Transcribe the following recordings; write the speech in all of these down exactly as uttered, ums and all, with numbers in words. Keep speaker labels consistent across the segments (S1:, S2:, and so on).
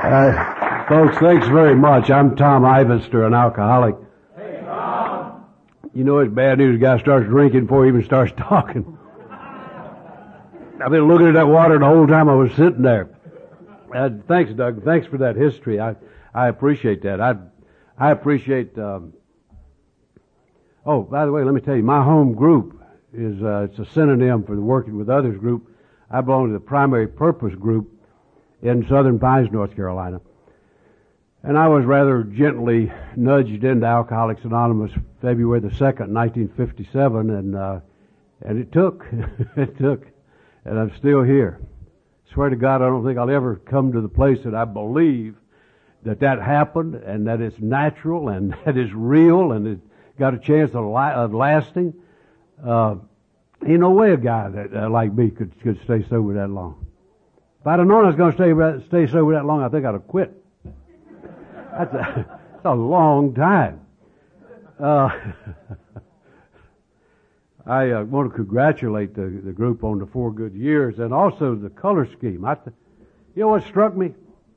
S1: Uh, folks, thanks very much. I'm Tom Ivester, an alcoholic.
S2: Hey, Tom.
S1: You know it's bad news. A guy starts drinking before he even starts talking. I've been looking at that water the whole time I was sitting there. Uh, thanks, Doug. Thanks for that history. I I appreciate that. I I appreciate. Um, oh, by the way, let me tell you, my home group is uh, it's a synonym for the Working with Others group. I belong to the Primary Purpose group in Southern Pines, North Carolina. And I was rather gently nudged into Alcoholics Anonymous February the second, nineteen fifty-seven, and uh, and it took, it took, and I'm still here. Swear to God, I don't think I'll ever come to the place that I believe that that happened, and that it's natural, and that it's real, and it got a chance of, la- of lasting. Uh, ain't no way a guy that uh, like me could could stay sober that long. If I'd have known I was going to stay stay sober that long, I think I'd have quit. That's a, that's a long time. Uh, I uh, want to congratulate the, the group on the four good years, and also the color scheme. I th- you know what struck me?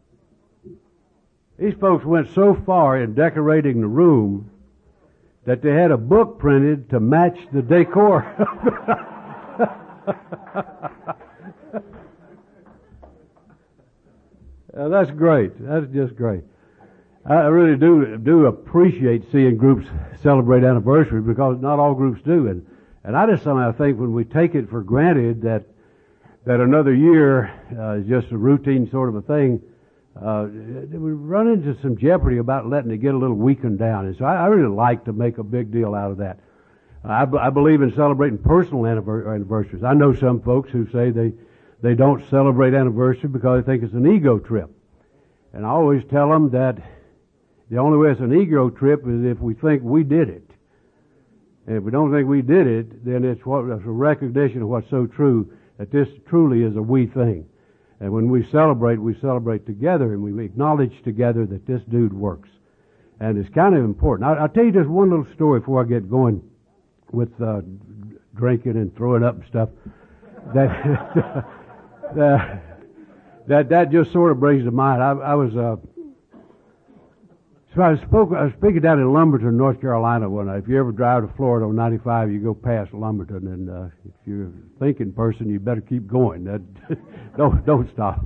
S1: These folks went so far in decorating the room that they had a book printed to match the decor. Uh, that's great. That's just great. I really do do appreciate seeing groups celebrate anniversaries, because not all groups do, and and I just somehow think when we take it for granted that that another year uh, is just a routine sort of a thing, uh, we run into some jeopardy about letting it get a little weakened down. And so I, I really like to make a big deal out of that. I, b- I believe in celebrating personal anniver- anniversaries. I know some folks who say they they don't celebrate anniversary because they think it's an ego trip. And I always tell them that the only way it's an ego trip is if we think we did it. And if we don't think we did it, then it's, what, it's a recognition of what's so true, that this truly is a we thing. And when we celebrate, we celebrate together, and we acknowledge together that this dude works. And it's kind of important. I, I'll tell you just one little story before I get going with uh, drinking and throwing up and stuff. That uh, that that just sort of brings to mind. I, I was uh, so I spoke. I was speaking down in Lumberton, North Carolina one night. If you ever drive to Florida on ninety-five, you go past Lumberton, and uh, if you're a thinking person, you better keep going. That, don't don't stop.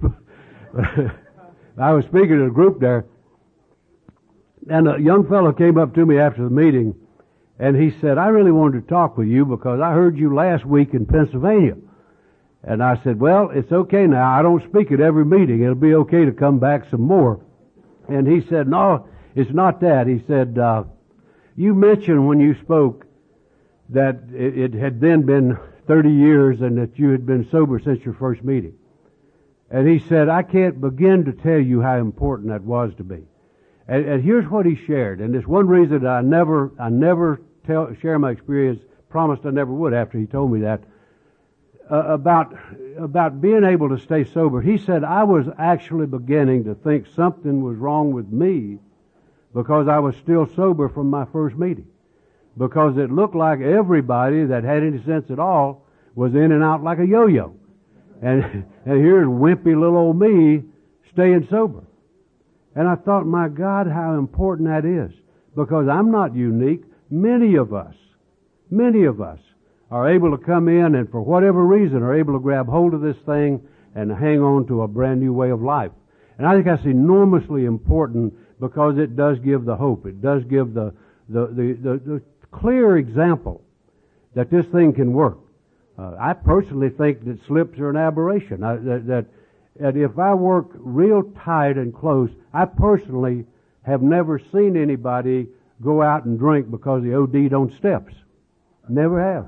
S1: I was speaking to a group there, and a young fellow came up to me after the meeting, and he said, "I really wanted to talk with you because I heard you last week in Pennsylvania." And I said, "Well, it's okay now. I don't speak at every meeting. It'll be okay to come back some more." And he said, "No, it's not that." He said, uh, "You mentioned when you spoke that it, it had then been thirty years and that you had been sober since your first meeting." And he said, "I can't begin to tell you how important that was to me." And, and here's what he shared. And it's one reason that I never, I never tell, share my experience. Promised I never would after he told me that. Uh, about about being able to stay sober. He said, "I was actually beginning to think something was wrong with me because I was still sober from my first meeting. Because it looked like everybody that had any sense at all was in and out like a yo-yo. And, and here's wimpy little old me staying sober." And I thought, my God, how important that is. Because I'm not unique. Many of us, many of us, are able to come in and for whatever reason are able to grab hold of this thing and hang on to a brand new way of life. And I think that's enormously important because it does give the hope. It does give the, the, the, the, the clear example that this thing can work. Uh, I personally think that slips are an aberration. I, that, that, that if I work real tight and close, I personally have never seen anybody go out and drink because they O D'd on steps. Never have.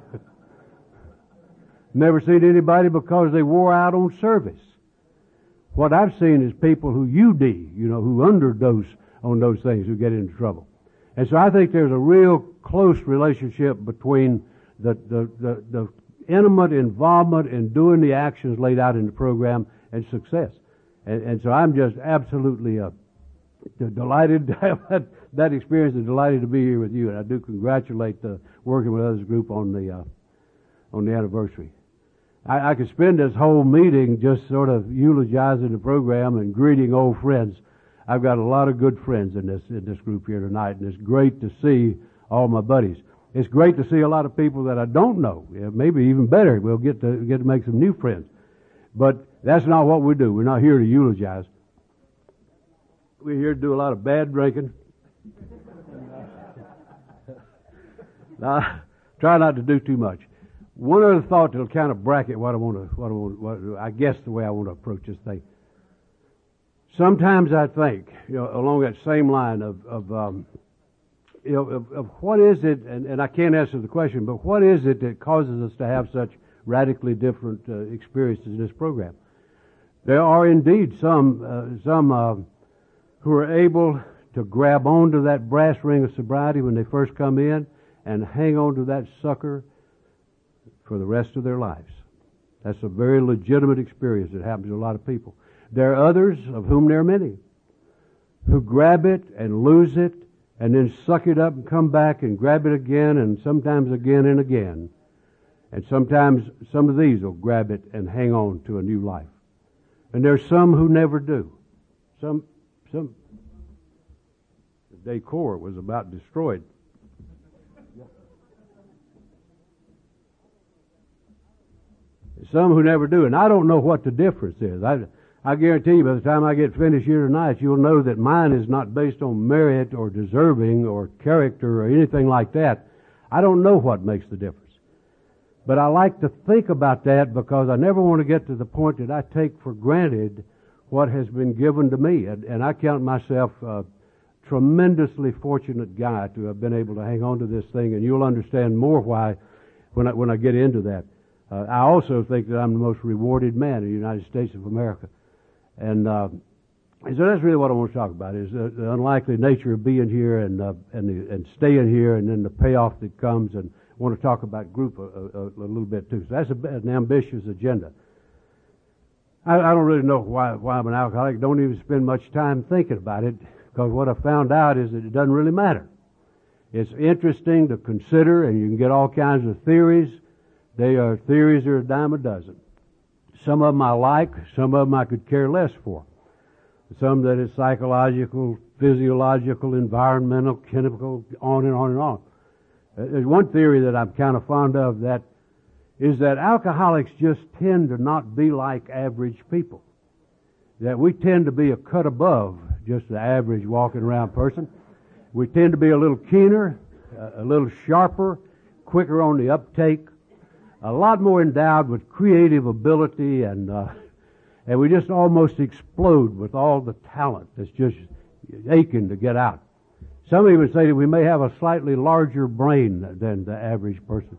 S1: Never seen anybody because they wore out on service. What I've seen is people who U D, you know, who underdose on those things, who get into trouble. And so I think there's a real close relationship between the, the, the, the intimate involvement in doing the actions laid out in the program and success. And, and so I'm just absolutely uh, delighted to have that, that experience and delighted to be here with you. And I do congratulate the Working with Others group on the uh, on the anniversary. I, I could spend this whole meeting just sort of eulogizing the program and greeting old friends. I've got a lot of good friends in this in this group here tonight, and it's great to see all my buddies. It's great to see a lot of people that I don't know. Yeah, maybe even better, we'll get to get to make some new friends. But that's not what we do. We're not here to eulogize. We're here to do a lot of bad drinking. Now, try not to do too much. One other thought that'll kind of bracket what I want to, what I want, what I guess the way I want to approach this thing. Sometimes I think, you know, along that same line of, of um, you know, of, of what is it, and, and I can't answer the question, but what is it that causes us to have such radically different uh, experiences in this program? There are indeed some, uh, some uh, who are able to grab onto that brass ring of sobriety when they first come in and hang on to that sucker for the rest of their lives. That's a very legitimate experience that happens to a lot of people. There are others, of whom there are many, who grab it and lose it and then suck it up and come back and grab it again and sometimes again and again. And sometimes some of these will grab it and hang on to a new life. And there's some who never do. Some, some, the decor was about destroyed. Some who never do. And I don't know what the difference is. I, I guarantee you by the time I get finished here tonight, you'll know that mine is not based on merit or deserving or character or anything like that. I don't know what makes the difference. But I like to think about that because I never want to get to the point that I take for granted what has been given to me. And, and I count myself a tremendously fortunate guy to have been able to hang on to this thing, and you'll understand more why when I, when I get into that. Uh, I also think that I'm the most rewarded man in the United States of America. And, uh, and so that's really what I want to talk about, is the, the unlikely nature of being here and, uh, and, the, and staying here, and then the payoff that comes. And I want to talk about group a, a, a little bit too. So that's a, an ambitious agenda. I, I don't really know why, why I'm an alcoholic. Don't even spend much time thinking about it, because what I found out is that it doesn't really matter. It's interesting to consider, and you can get all kinds of theories. They are theories that are a dime a dozen. Some of them I like, some of them I could care less for. Some that is psychological, physiological, environmental, chemical, on and on and on. There's one theory that I'm kind of fond of, that is that alcoholics just tend to not be like average people. That we tend to be a cut above just the average walking around person. We tend to be a little keener, a little sharper, quicker on the uptake, a lot more endowed with creative ability, and uh, and we just almost explode with all the talent that's just aching to get out. Some even say that we may have a slightly larger brain than the average person.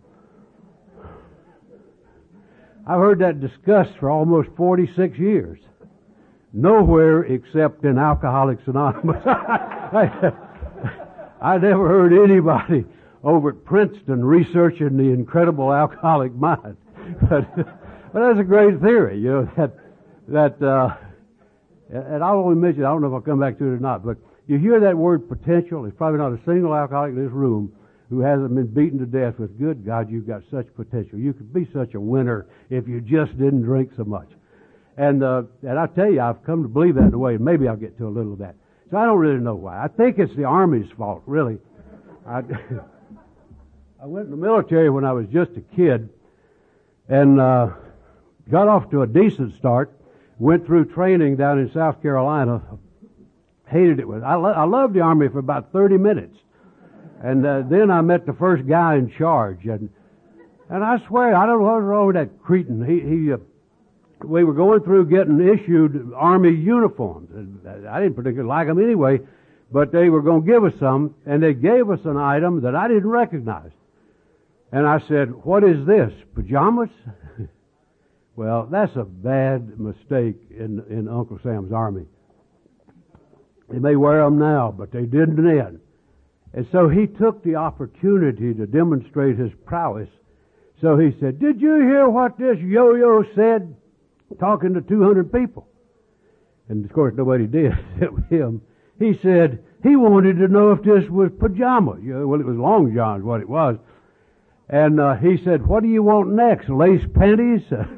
S1: I've heard that discussed for almost forty-six years. Nowhere except in Alcoholics Anonymous. I, I never heard anybody over at Princeton researching the incredible alcoholic mind. But, but that's a great theory, you know, that, that, uh, and I'll only mention, I don't know if I'll come back to it or not, but you hear that word potential. There's probably not a single alcoholic in this room who hasn't been beaten to death with, good God, you've got such potential. You could be such a winner if you just didn't drink so much. And, uh, and I tell you, I've come to believe that in a way, and maybe I'll get to a little of that. So I don't really know why. I think it's the Army's fault, really. I, I went in the military when I was just a kid, and uh, got off to a decent start. Went through training down in South Carolina. Hated it. I, lo- I loved the Army for about thirty minutes, and uh, then I met the first guy in charge, and and I swear I don't know what was wrong with that cretin. He he. Uh, we were going through getting issued Army uniforms. I didn't particularly like them anyway, but they were going to give us some, and they gave us an item that I didn't recognize. And I said, what is this, pajamas? Well, that's a bad mistake in, in Uncle Sam's Army. They may wear them now, but they didn't then. And so he took the opportunity to demonstrate his prowess. So he said, did you hear what this yo-yo said? Talking to two hundred people. And of course nobody did except him. He said he wanted to know if this was pajamas. You know, well, it was long johns, what it was. And uh, he said, what do you want next? Lace panties?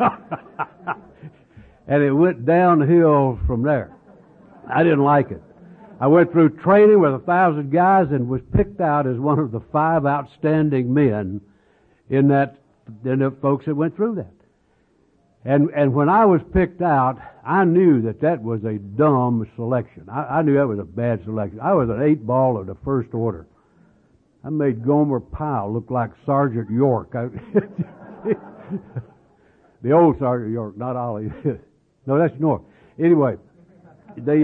S1: And it went downhill from there. I didn't like it. I went through training with a thousand guys and was picked out as one of the five outstanding men in that, in the folks that went through that. And, and when I was picked out, I knew that that was a dumb selection. I, I knew that was a bad selection. I was an eight ball of the first order. I made Gomer Pyle look like Sergeant York. I, the old Sergeant York, not Ollie. No, that's North. Anyway, they,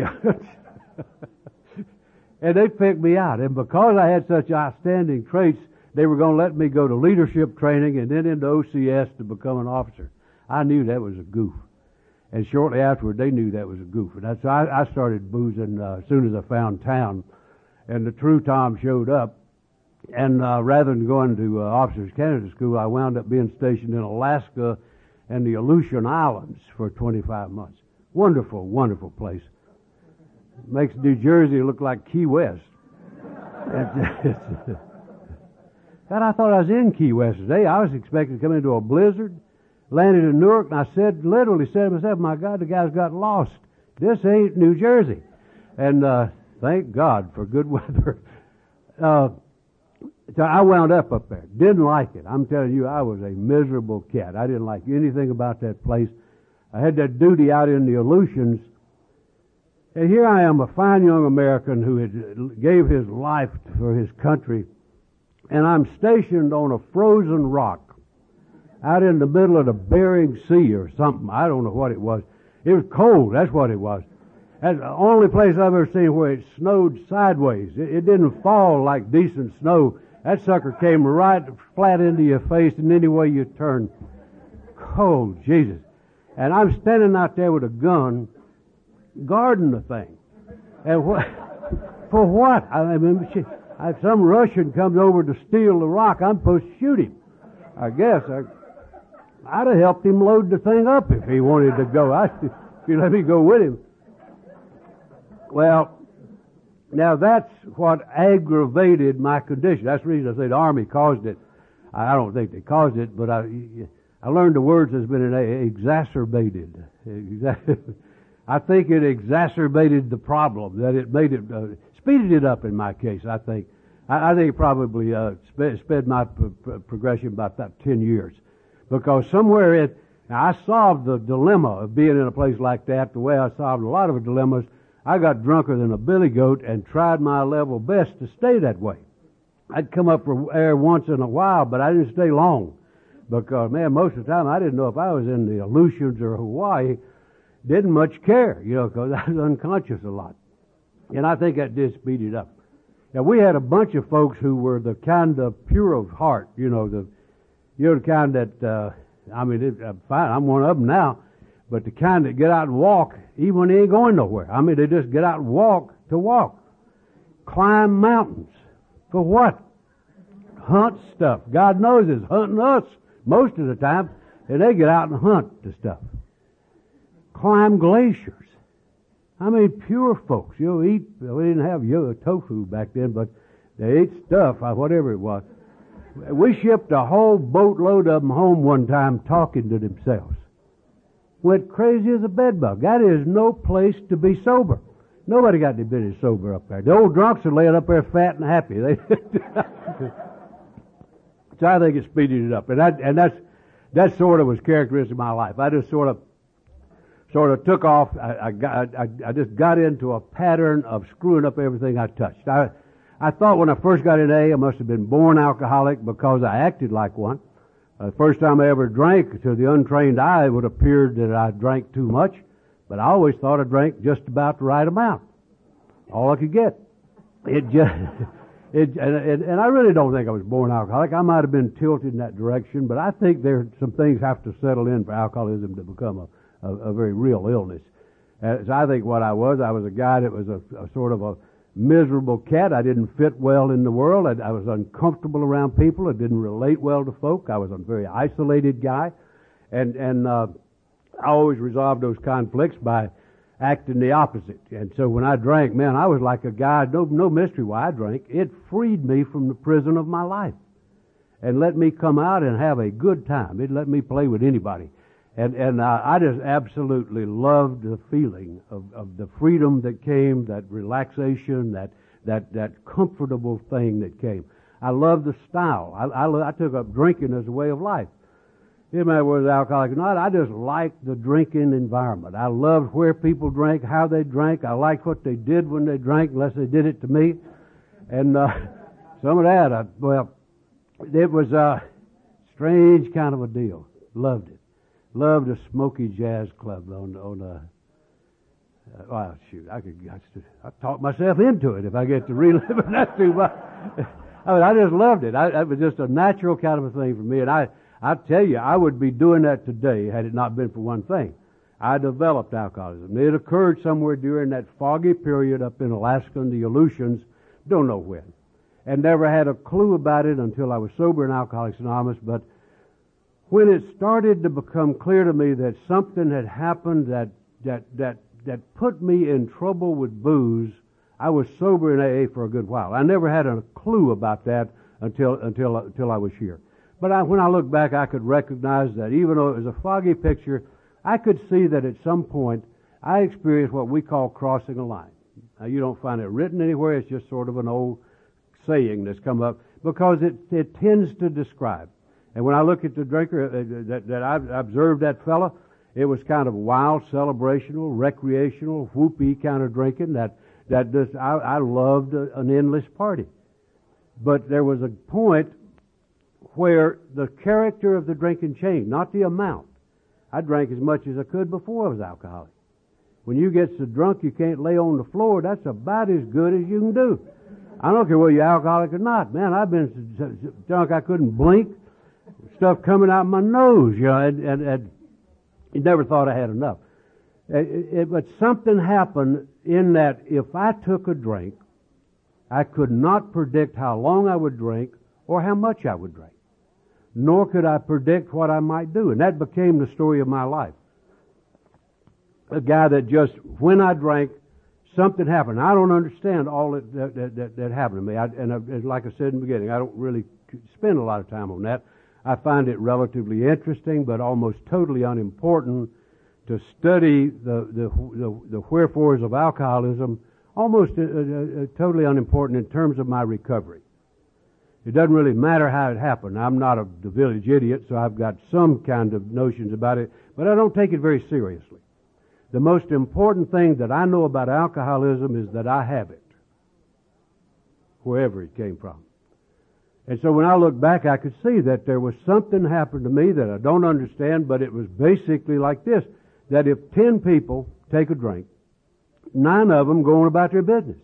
S1: and they picked me out. And because I had such outstanding traits, they were going to let me go to leadership training and then into O C S to become an officer. I knew that was a goof. And shortly afterward, they knew that was a goof. And that's, so I, I started boozing uh, as soon as I found town. And the true Tom showed up. And uh, rather than going to uh, Officers Candidate School, I wound up being stationed in Alaska and the Aleutian Islands for twenty-five months. Wonderful, wonderful place. Makes New Jersey look like Key West. it's, it's, God, I thought I was in Key West today. I was expecting to come into a blizzard. Landed in Newark, and I said, literally said to myself, my God, the guy's got lost. This ain't New Jersey. And uh, thank God for good weather. Uh, so I wound up up there. Didn't like it. I'm telling you, I was a miserable cat. I didn't like anything about that place. I had that duty out in the Aleutians. And here I am, a fine young American who had gave his life for his country. And I'm stationed on a frozen rock out in the middle of the Bering Sea or something. I don't know what it was. It was cold. That's what it was. That's the only place I've ever seen where it snowed sideways. It, it didn't fall like decent snow. That sucker came right flat into your face in any way you turned. Cold, Jesus. And I'm standing out there with a gun, guarding the thing. And what? For what? I mean, if some Russian comes over to steal the rock, I'm supposed to shoot him. I guess. I, I'd have helped him load the thing up if he wanted to go. I, if he let me go with him. Well, now that's what aggravated my condition. That's the reason I say the Army caused it. I don't think they caused it, but I, I learned the words has been exacerbated. I think it exacerbated the problem, that it made it, uh, speeded it up in my case, I think. I, I think it probably uh, sped, sped my p- p- progression by about ten years. Because somewhere it, now I solved the dilemma of being in a place like that the way I solved a lot of dilemmas. I got drunker than a billy goat and tried my level best to stay that way. I'd come up for air once in a while, but I didn't stay long. Because, man, most of the time I didn't know if I was in the Aleutians or Hawaii. Didn't much care, you know, because I was unconscious a lot. And I think that did speed it up. Now, we had a bunch of folks who were the kind of pure of heart, you know, the You're the kind that, uh, I mean, it, uh, fine, I'm one of them now, but the kind that get out and walk, even when they ain't going nowhere. I mean, they just get out and walk to walk. Climb mountains. For what? Hunt stuff. God knows it's hunting us most of the time, and they get out and hunt the stuff. Climb glaciers. I mean, pure folks. You know, eat, we didn't have yo tofu back then, but they ate stuff, whatever it was. We shipped a whole boatload of them home one time talking to themselves. Went crazy as a bedbug. That is no place to be sober. Nobody got any business sober up there. The old drunks are laying up there fat and happy. They so I think it speeded it up. And that, and that's, that sort of was characteristic of my life. I just sort of, sort of took off. I, I, got, I, I just got into a pattern of screwing up everything I touched. I, I thought when I first got in A, I must have been born alcoholic because I acted like one. The uh, first time I ever drank, to the untrained eye, it would appear that I drank too much, but I always thought I drank just about the right amount. All I could get. It just, it, and, and, and I really don't think I was born alcoholic. I might have been tilted in that direction, but I think there some things have to settle in for alcoholism to become a, a, a very real illness. Uh, so I think what I was, I was a guy that was a, a sort of a miserable cat. I didn't fit well in the world. I, I was uncomfortable around people. I didn't relate well to folk. I was a very isolated guy. And, and, uh, I always resolved those conflicts by acting the opposite. And so when I drank, man, I was like a guy, no, no mystery why I drank. It freed me from the prison of my life and let me come out and have a good time. It let me play with anybody. And and uh, I just absolutely loved the feeling of, of the freedom that came, that relaxation, that that that comfortable thing that came. I loved the style. I, I, I took up drinking as a way of life. It didn't matter whether it was alcoholic or not. I just liked the drinking environment. I loved where people drank, how they drank. I liked what they did when they drank, unless they did it to me. And uh, some of that, I, well, it was a strange kind of a deal. Loved it. Loved a Smoky Jazz Club on on a. Uh, well, shoot, I could I, I talk myself into it if I get to reliving that too much. I mean, I just loved it. I, it was just a natural kind of a thing for me, and I I tell you, I would be doing that today had it not been for one thing. I developed alcoholism. It occurred somewhere during that foggy period up in Alaska in the Aleutians, don't know when, and never had a clue about it until I was sober in Alcoholics Anonymous. But when it started to become clear to me that something had happened that that that that put me in trouble with booze, I was sober in A A for a good while. I never had a clue about that until until until I was here. But I, when I look back, I could recognize that even though it was a foggy picture, I could see that at some point I experienced what we call crossing a line. Now, you don't find it written anywhere. It's just sort of an old saying that's come up because it, it tends to describe. And when I look at the drinker uh, that, that I observed that fella, it was kind of wild, celebrational, recreational, whoopee kind of drinking that that just, I, I loved a, an endless party. But there was a point where the character of the drinking changed, not the amount. I drank as much as I could before I was alcoholic. When you get so drunk you can't lay on the floor, that's about as good as you can do. I don't care whether you're alcoholic or not. Man, I've been so, so drunk I couldn't blink. Stuff coming out my nose, you know, and, and, and you never thought I had enough. It, it, but something happened in that if I took a drink, I could not predict how long I would drink or how much I would drink. Nor could I predict what I might do. And that became the story of my life. A guy that just, when I drank, something happened. I don't understand all that that, that, that happened to me. I, and I, like I said in the beginning, I don't really spend a lot of time on that. I find it relatively interesting, but almost totally unimportant to study the the, the, the wherefores of alcoholism, almost uh, uh, totally unimportant in terms of my recovery. It doesn't really matter how it happened. I'm not a the village idiot, so I've got some kind of notions about it, but I don't take it very seriously. The most important thing that I know about alcoholism is that I have it, wherever it came from. And so when I look back, I could see that there was something happened to me that I don't understand, but it was basically like this, that if ten people take a drink, nine of them go on about their business.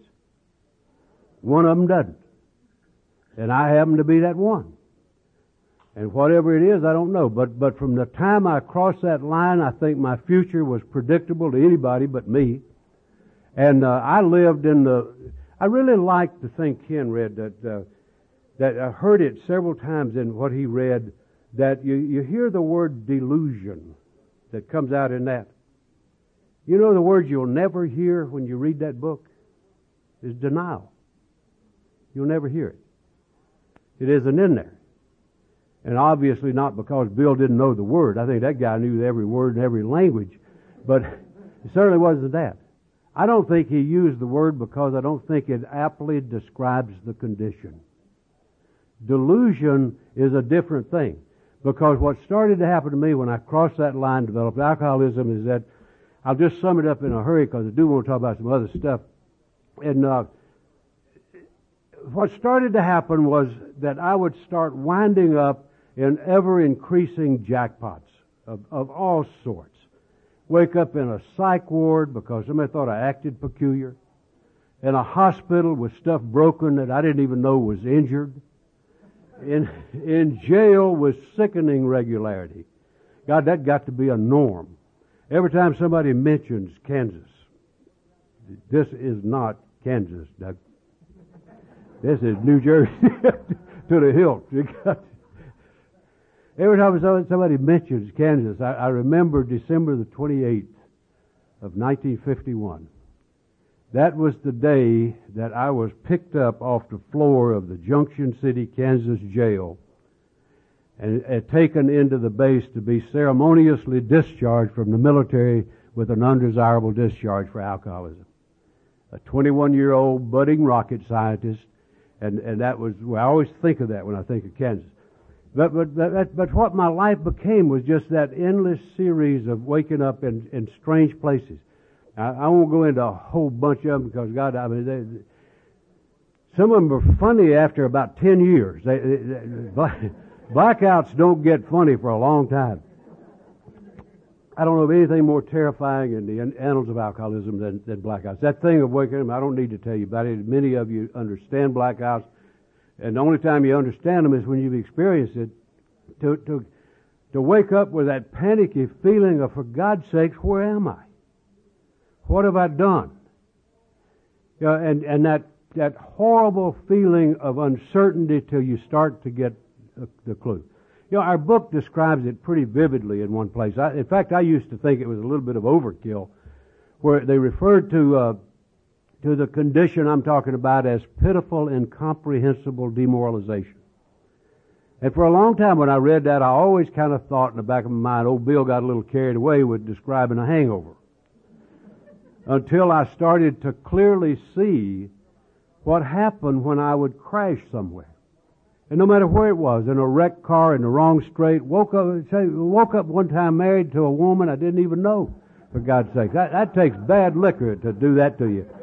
S1: One of them doesn't. And I happen to be that one. And whatever it is, I don't know. But but from the time I crossed that line, I think my future was predictable to anybody but me. And uh, I lived in the... I really liked the thing Ken read, that uh, that I heard it several times in what he read, that you, you hear the word delusion that comes out in that. You know the word you'll never hear when you read that book is denial. You'll never hear it. It isn't in there. And obviously not because Bill didn't know the word. I think that guy knew every word in every language. But it certainly wasn't that. I don't think he used the word because I don't think it aptly describes the condition. Delusion is a different thing. Because what started to happen to me when I crossed that line, developed alcoholism, is that, I'll just sum it up in a hurry because I do want to talk about some other stuff. And uh, what started to happen was that I would start winding up in ever-increasing jackpots of, of all sorts. Wake up in a psych ward because somebody thought I acted peculiar. In a hospital with stuff broken that I didn't even know was injured. In, in jail with sickening regularity. God, that got to be a norm. Every time somebody mentions Kansas, this is not Kansas, Doug. This is New Jersey to the hilt. Every time somebody mentions Kansas, I, I remember December the twenty-eighth of nineteen fifty-one. That was the day that I was picked up off the floor of the Junction City, Kansas jail and uh, taken into the base to be ceremoniously discharged from the military with an undesirable discharge for alcoholism. A twenty-one-year-old budding rocket scientist, and, and that was, well, I always think of that when I think of Kansas. But, but, but, but what my life became was just that endless series of waking up in, in strange places. I, I won't go into a whole bunch of them because God, I mean, they, some of them are funny after about ten years. They, they, they, blackouts don't get funny for a long time. I don't know of anything more terrifying in the annals of alcoholism than, than blackouts. That thing of waking up, I don't need to tell you about it. Many of you understand blackouts, and the only time you understand them is when you've experienced it. To, to, to wake up with that panicky feeling of, for God's sakes, where am I? What have I done? You know, and, and that, that horrible feeling of uncertainty till you start to get the, the clue. You know, our book describes it pretty vividly in one place. I, in fact, I used to think it was a little bit of overkill, where they referred to uh, to the condition I'm talking about as pitiful, incomprehensible demoralization. And for a long time when I read that, I always kind of thought in the back of my mind, old Bill got a little carried away with describing a hangover. Until I started to clearly see what happened when I would crash somewhere. And no matter where it was, in a wrecked car, in the wrong street, woke up, say, woke up one time married to a woman I didn't even know, for God's sake. That, that takes bad liquor to do that to you.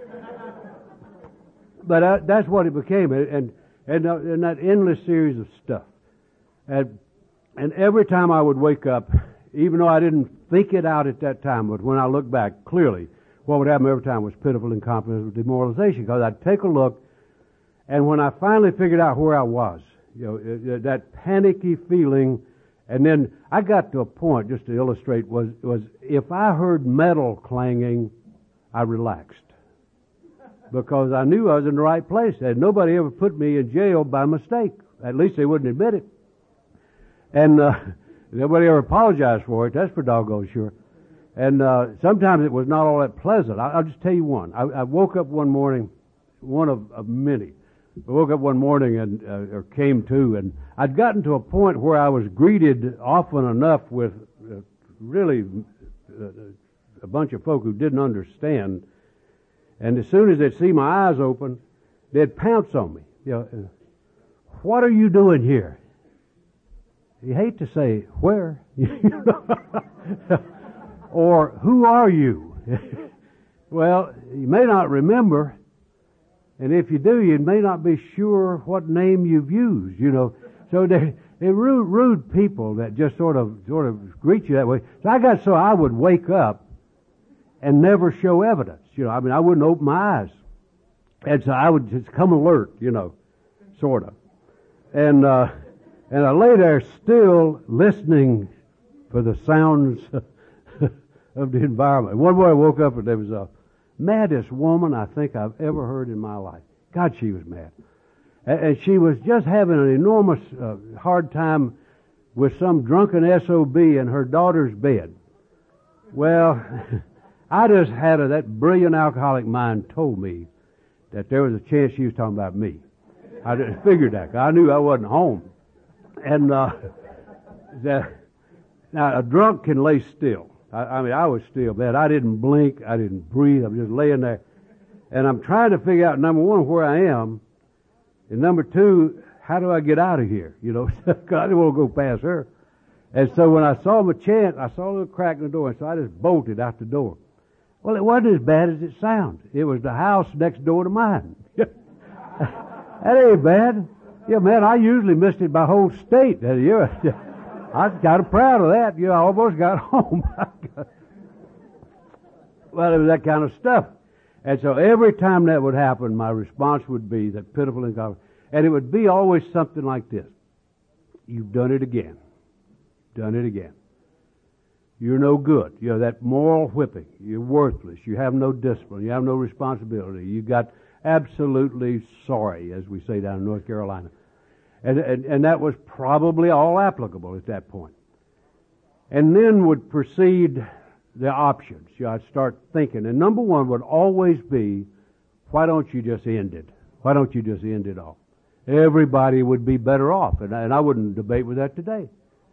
S1: But uh, that's what it became, and, and, uh, and that endless series of stuff. And, and every time I would wake up, even though I didn't think it out at that time, but when I look back, clearly, what would happen every time was pitiful, incomprehensible demoralization, because I'd take a look, and when I finally figured out where I was, you know, that panicky feeling, and then I got to a point, just to illustrate, was, was if I heard metal clanging, I relaxed. Because I knew I was in the right place. And nobody ever put me in jail by mistake. At least they wouldn't admit it. And uh, nobody ever apologized for it. That's for doggone sure. And uh, sometimes it was not all that pleasant. I, I'll just tell you one. I, I woke up one morning, one of, of many. I woke up one morning and uh, or came to, and I'd gotten to a point where I was greeted often enough with uh, really uh, a bunch of folk who didn't understand. And as soon as they'd see my eyes open, they'd pounce on me. You know, uh, what are you doing here? You hate to say where, or who are you? Well, you may not remember. And if you do, you may not be sure what name you've used, you know. So they're, they're rude, rude people that just sort of, sort of greet you that way. So I got so I would wake up and never show evidence, you know. I mean, I wouldn't open my eyes. And so I would just come alert, you know, sort of. And, uh, and I lay there still listening for the sounds of the environment. One morning I woke up and there was a maddest woman I think I've ever heard in my life. God, she was mad. And she was just having an enormous uh, hard time with some drunken S O B in her daughter's bed. Well, I just had a, that brilliant alcoholic mind told me that there was a chance she was talking about me. I just figured that. I knew I wasn't home. And uh, the, now a drunk can lay still. I, I mean, I was still bad. I didn't blink. I didn't breathe. I'm just laying there. And I'm trying to figure out, number one, where I am. And number two, how do I get out of here? You know, because I didn't want to go past her. And so when I saw my chance, I saw a little crack in the door. And so I just bolted out the door. Well, it wasn't as bad as it sounded. It was the house next door to mine. That ain't bad. Yeah, man, I usually missed it by whole state. I was kind of proud of that. You know, I almost got home. Well, it was that kind of stuff. And so every time that would happen, my response would be that pitiful incomprehensible. And it would be always something like this. You've done it again. Done it again. You're no good. You know, that moral whipping. You're worthless. You have no discipline. You have no responsibility. You got absolutely sorry, as we say down in North Carolina. And, and, and that was probably all applicable at that point. And then would proceed the options. You know, I'd start thinking. And number one would always be, why don't you just end it? Why don't you just end it all? everybody would be better off. And I, and I wouldn't debate with that today.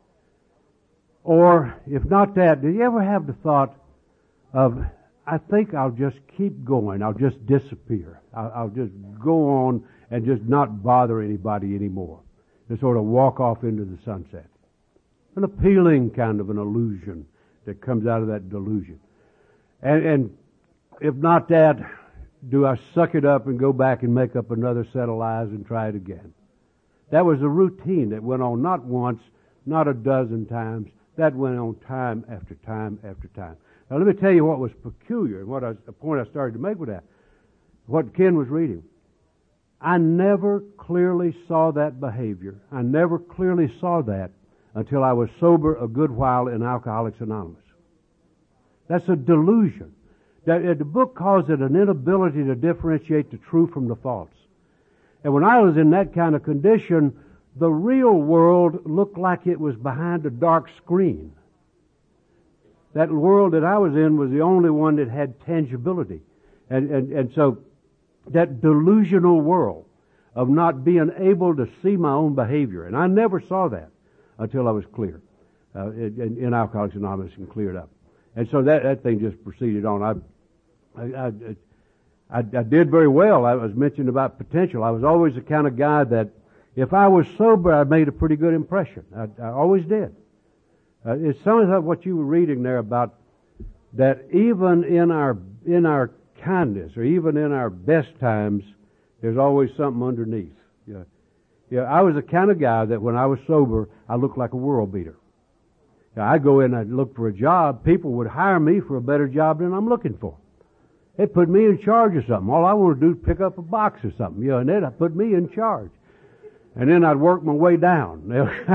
S1: Or, if not that, did you ever have the thought of, I think I'll just keep going. I'll just disappear. I'll, I'll just go on and just not bother anybody anymore. Just sort of walk off into the sunset. An appealing kind of an illusion that comes out of that delusion. And, and if not that, do I suck it up and go back and make up another set of lies and try it again? That was a routine that went on not once, not a dozen times. That went on time after time after time. Now let me tell you what was peculiar and what I, the point I started to make with that. What Ken was reading. I never clearly saw that behavior. I never clearly saw that until I was sober a good while in Alcoholics Anonymous. That's a delusion. The book calls it an inability to differentiate the true from the false. And when I was in that kind of condition, the real world looked like it was behind a dark screen. That world that I was in was the only one that had tangibility. And, and, and so that delusional world of not being able to see my own behavior. And I never saw that until I was clear uh, in, in Alcoholics Anonymous and cleared up. And so that, that thing just proceeded on. I, I, I, I did very well. I was mentioning about potential. I was always the kind of guy that if I was sober, I made a pretty good impression. I, I always did. Uh, it's some of what you were reading there about that even in our in our kindness or even in our best times, there's always something underneath. Yeah, yeah. I was the kind of guy that when I was sober, I looked like a world beater. Yeah, I'd go in and I'd look for a job. People would hire me for a better job than I'm looking for. They put me in charge of something. All I want to do is pick up a box or something. You know, and they'd put me in charge. And then I'd work my way down.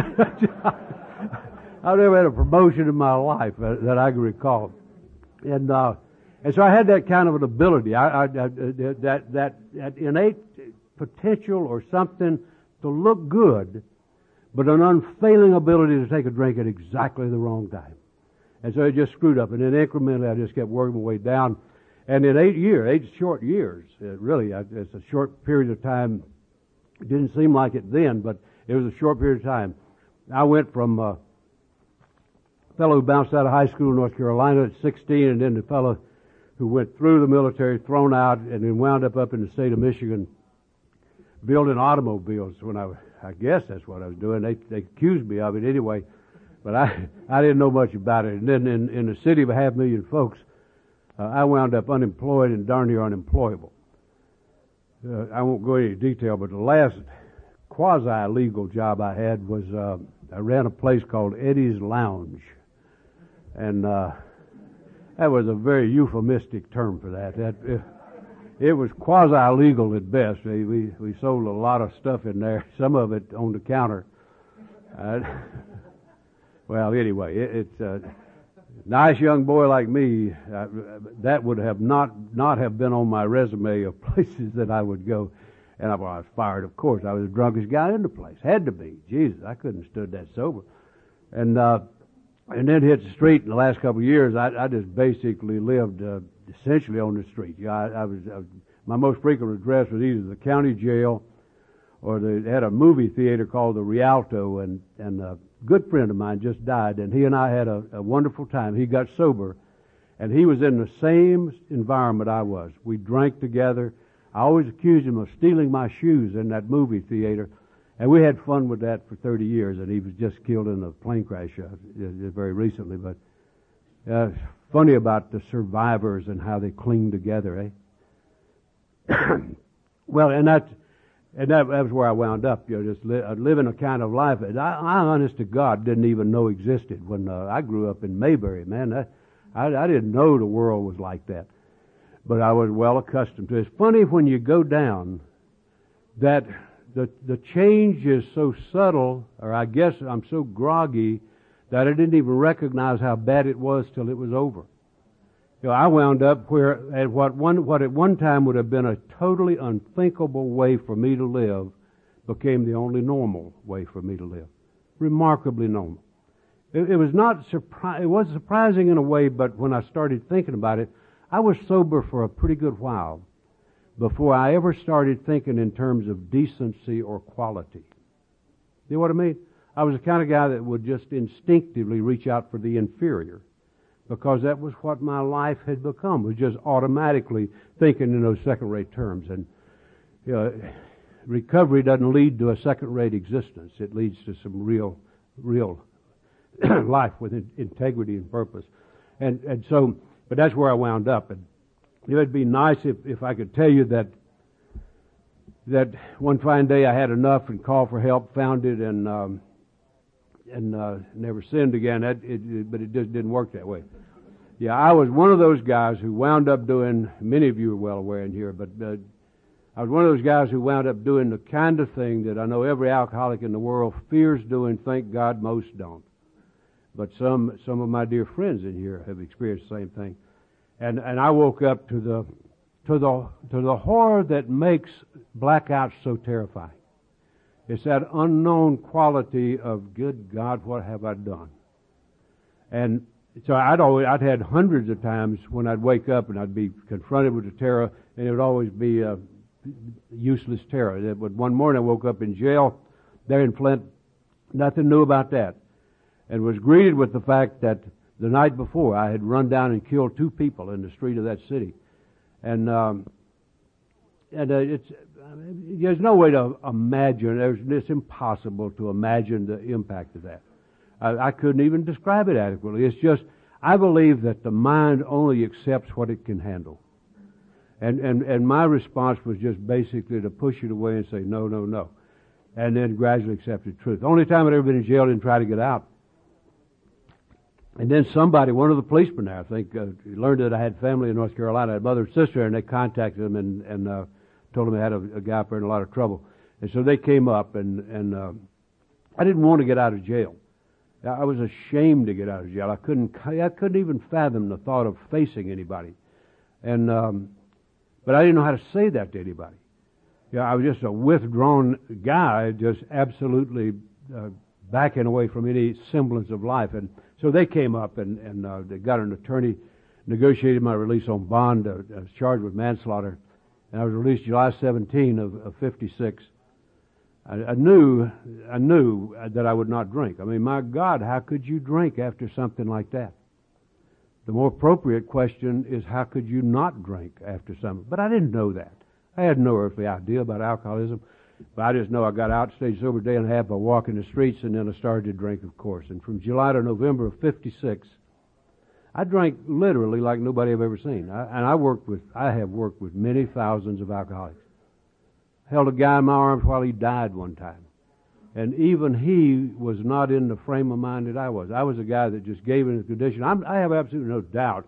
S1: I've never had a promotion in my life that I can recall. And, uh, and so I had that kind of an ability. I, I, I, that, that, that innate potential or something to look good, but an unfailing ability to take a drink at exactly the wrong time. And so it just screwed up. And then incrementally I just kept working my way down. And in eight years, eight short years, it really, it's a short period of time. It didn't seem like it then, but it was a short period of time. I went from uh, a fellow who bounced out of high school in North Carolina at sixteen, and then the fellow who went through the military, thrown out, and then wound up up in the state of Michigan building automobiles. When I, I guess that's what I was doing. They, they accused me of it anyway, but I, I didn't know much about it. And then in, in a city of a half million folks, uh, I wound up unemployed and darn near unemployable. Uh, I won't go into detail, but the last quasi-legal job I had was uh, I ran a place called Eddie's Lounge, and uh, that was a very euphemistic term for that. That it, it was quasi-legal at best. We, we we sold a lot of stuff in there, some of it on the counter. Uh, well, anyway, it, it's a nice young boy like me. Uh, that would have not not have been on my resume of places that I would go. And I, well, I was fired, of course. I was the drunkest guy in the place. Had to be. Jesus, I couldn't have stood that sober. And uh, and then hit the street in the last couple of years. I, I just basically lived uh, essentially on the street. Yeah, I, I, was, I was. My most frequent address was either the county jail, or they had a movie theater called the Rialto. And and a good friend of mine just died, and he and I had a, a wonderful time. He got sober, and he was in the same environment I was. We drank together. I always accused him of stealing my shoes in that movie theater, and we had fun with that for thirty years, and he was just killed in a plane crash uh, very recently. But uh, funny about the survivors and how they cling together, eh? Well, and that, and that, that was where I wound up, you know, just li- living a kind of life that I, I, honest to God, didn't even know existed when uh, I grew up in Mayberry, man. I, I, I didn't know the world was like that. But I was well accustomed to it. It's funny when you go down that the the change is so subtle, or I guess I'm so groggy that I didn't even recognize how bad it was till it was over. You know, I wound up where at what one what at one time would have been a totally unthinkable way for me to live became the only normal way for me to live. Remarkably normal. It, it was not surpri- it was surprising in a way, but when I started thinking about it, I was sober for a pretty good while before I ever started thinking in terms of decency or quality. You know what I mean? I was the kind of guy that would just instinctively reach out for the inferior, because that was what my life had become, was just automatically thinking in those second-rate terms. And you know, recovery doesn't lead to a second-rate existence. It leads to some real, real life with integrity and purpose. And and so, but that's where I wound up. And it would be nice if, if I could tell you that that one fine day I had enough and called for help, found it, and um, and uh, never sinned again. That, it, it, but it just didn't work that way. Yeah, I was one of those guys who wound up doing, many of you are well aware in here, but uh, I was one of those guys who wound up doing the kind of thing that I know every alcoholic in the world fears doing, thank God most don't. But some some of my dear friends in here have experienced the same thing. And and I woke up to the to the to the horror that makes blackouts so terrifying. It's that unknown quality of, good God, what have I done? And so I'd always I'd had hundreds of times when I'd wake up and I'd be confronted with the terror, and it would always be a useless terror. It would, one morning I woke up in jail there in Flint, nothing new about that, and was greeted with the fact that the night before I had run down and killed two people in the street of that city. And um, and uh, it's I mean, there's no way to imagine. There's, it's impossible to imagine the impact of that. I, I couldn't even describe it adequately. It's just, I believe that the mind only accepts what it can handle. And and and my response was just basically to push it away and say no, no, no, and then gradually accept the truth. The only time I'd ever been in jail, didn't try to get out. And then somebody, one of the policemen there, I think, uh, learned that I had family in North Carolina. I had mother and sister, and they contacted them and, and uh, told them they had a, a guy up there in a lot of trouble. And so they came up, and, and uh, I didn't want to get out of jail. I was ashamed to get out of jail. I couldn't, I couldn't even fathom the thought of facing anybody. And um, but I didn't know how to say that to anybody. Yeah, I was just a withdrawn guy, just absolutely uh, backing away from any semblance of life. And so they came up and, and uh, they got an attorney, negotiated my release on bond. uh, I was charged with manslaughter, and I was released July seventeenth of, of fifty-six. I, I knew, I knew that I would not drink. I mean, my God, how could you drink after something like that? The more appropriate question is, how could you not drink after something? But I didn't know that. I had no earthly idea about alcoholism. But I just know I got out, stayed sober a day and a half by walking the streets, and then I started to drink, of course. And from July to November of fifty-six, I drank literally like nobody I've ever seen. I, and I worked with, I have worked with many thousands of alcoholics. Held a guy in my arms while he died one time. And even he was not in the frame of mind that I was. I was a guy that just gave in his condition. I'm, I have absolutely no doubt,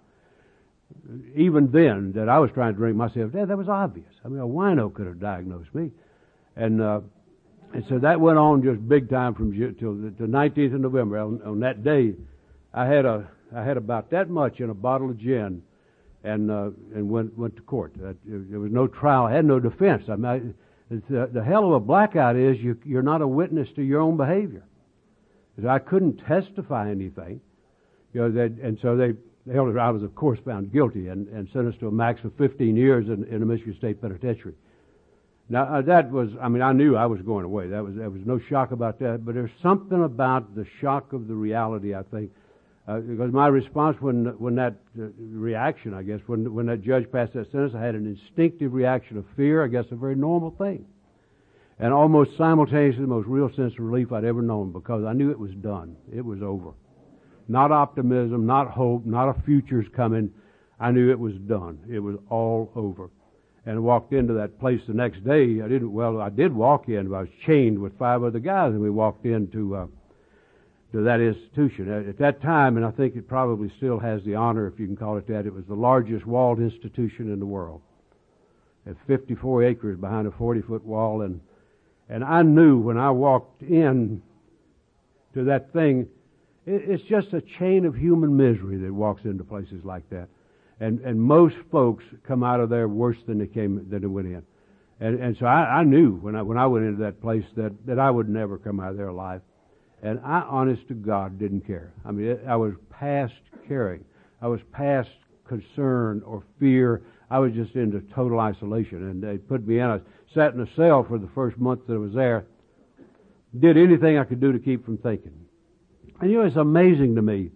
S1: even then, that I was trying to drink myself dead. That was obvious. I mean, a wino could have diagnosed me. And uh, and so that went on just big time from till the, the nineteenth of November. On, on that day, I had a I had about that much in a bottle of gin, and uh, and went went to court. Uh, there was no trial. I had no defense. I mean, I, the, the hell of a blackout is you, you're not a witness to your own behavior. Because I couldn't testify anything, you know. That, and so they, they held it. I was of course found guilty and, and sentenced to a max of fifteen years in, in the Michigan State Penitentiary. Now uh, that was, I mean, I knew I was going away. That was there was no shock about that. But there's something about the shock of the reality, I think, uh, because my response when when that uh, reaction, I guess, when when that judge passed that sentence, I had an instinctive reaction of fear. I guess a very normal thing, and almost simultaneously the most real sense of relief I'd ever known, because I knew it was done. It was over. Not optimism, not hope, not a future's coming. I knew it was done. It was all over. And I walked into that place the next day. I didn't, well, I did walk in, but I was chained with five other guys, and we walked into uh, to that institution. At, at that time, and I think it probably still has the honor, if you can call it that, it was the largest walled institution in the world. At fifty-four acres behind a forty-foot wall, and and I knew when I walked in to that thing, it, it's just a chain of human misery that walks into places like that. And and most folks come out of there worse than they came than they went in, and and so I, I knew when I when I went into that place that, that I would never come out of there alive, and I, honest to God, didn't care. I mean, it, I was past caring. I was past concern or fear. I I was just into total isolation, and they put me in. I sat in a cell for the first month that I was there. Did anything I could do to keep from thinking. And you know, it's amazing to me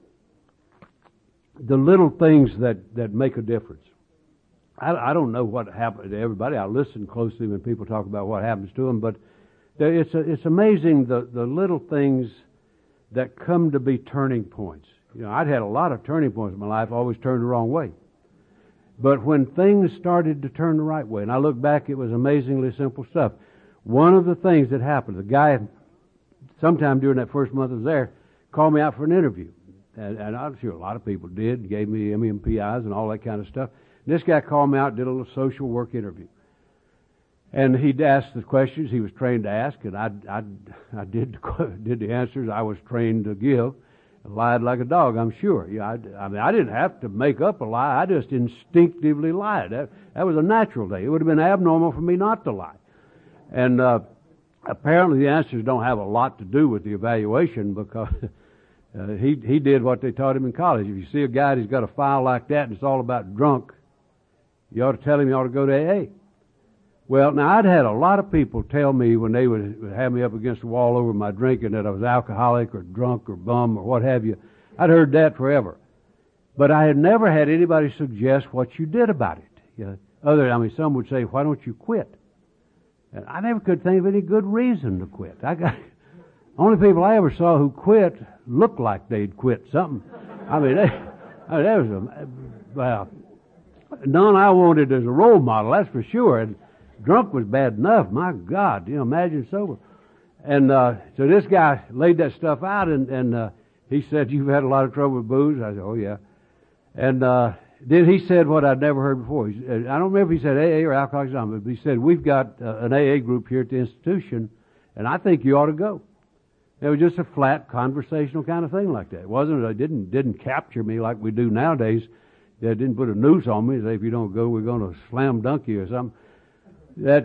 S1: the little things that, that make a difference. I, I don't know what happened to everybody. I listen closely when people talk about what happens to them, but it's a, it's amazing the, the little things that come to be turning points. You know, I'd had a lot of turning points in my life, always turned the wrong way. But when things started to turn the right way, and I look back, it was amazingly simple stuff. One of the things that happened, the guy, sometime during that first month I was there, called me out for an interview. And, and I'm sure a lot of people did, gave me M M P Is and all that kind of stuff. And this guy called me out, did a little social work interview. And he'd asked the questions he was trained to ask, and I, I, I did, did the answers I was trained to give. I lied like a dog, I'm sure. Yeah, I, I mean, I didn't have to make up a lie. I just instinctively lied. That, that was a natural thing. It would have been abnormal for me not to lie. And uh, apparently the answers don't have a lot to do with the evaluation, because uh, he he did what they taught him in college. If you see a guy who's got a file like that and it's all about drunk, you ought to tell him you ought to go to A A. Well, now I'd had a lot of people tell me when they would have me up against the wall over my drinking that I was alcoholic or drunk or bum or what have you. I'd heard that forever. But I had never had anybody suggest what you did about it. You know, other, I mean, some would say, why don't you quit? And I never could think of any good reason to quit. I got, only people I ever saw who quit looked like they'd quit something. I mean, they, I mean, that was a, well, none I wanted as a role model, that's for sure. And drunk was bad enough. My God, you know, imagine sober. And uh, so this guy laid that stuff out, and, and uh, he said, you've had a lot of trouble with booze? I said, oh, yeah. And uh, then he said what I'd never heard before. He said, I don't remember if he said A A or Alcoholics Anonymous, but he said, we've got uh, an A A group here at the institution, and I think you ought to go. It was just a flat conversational kind of thing like that. It wasn't, it didn't, didn't capture me like we do nowadays. They didn't put a noose on me and say, if you don't go, we're going to slam dunk you or something. That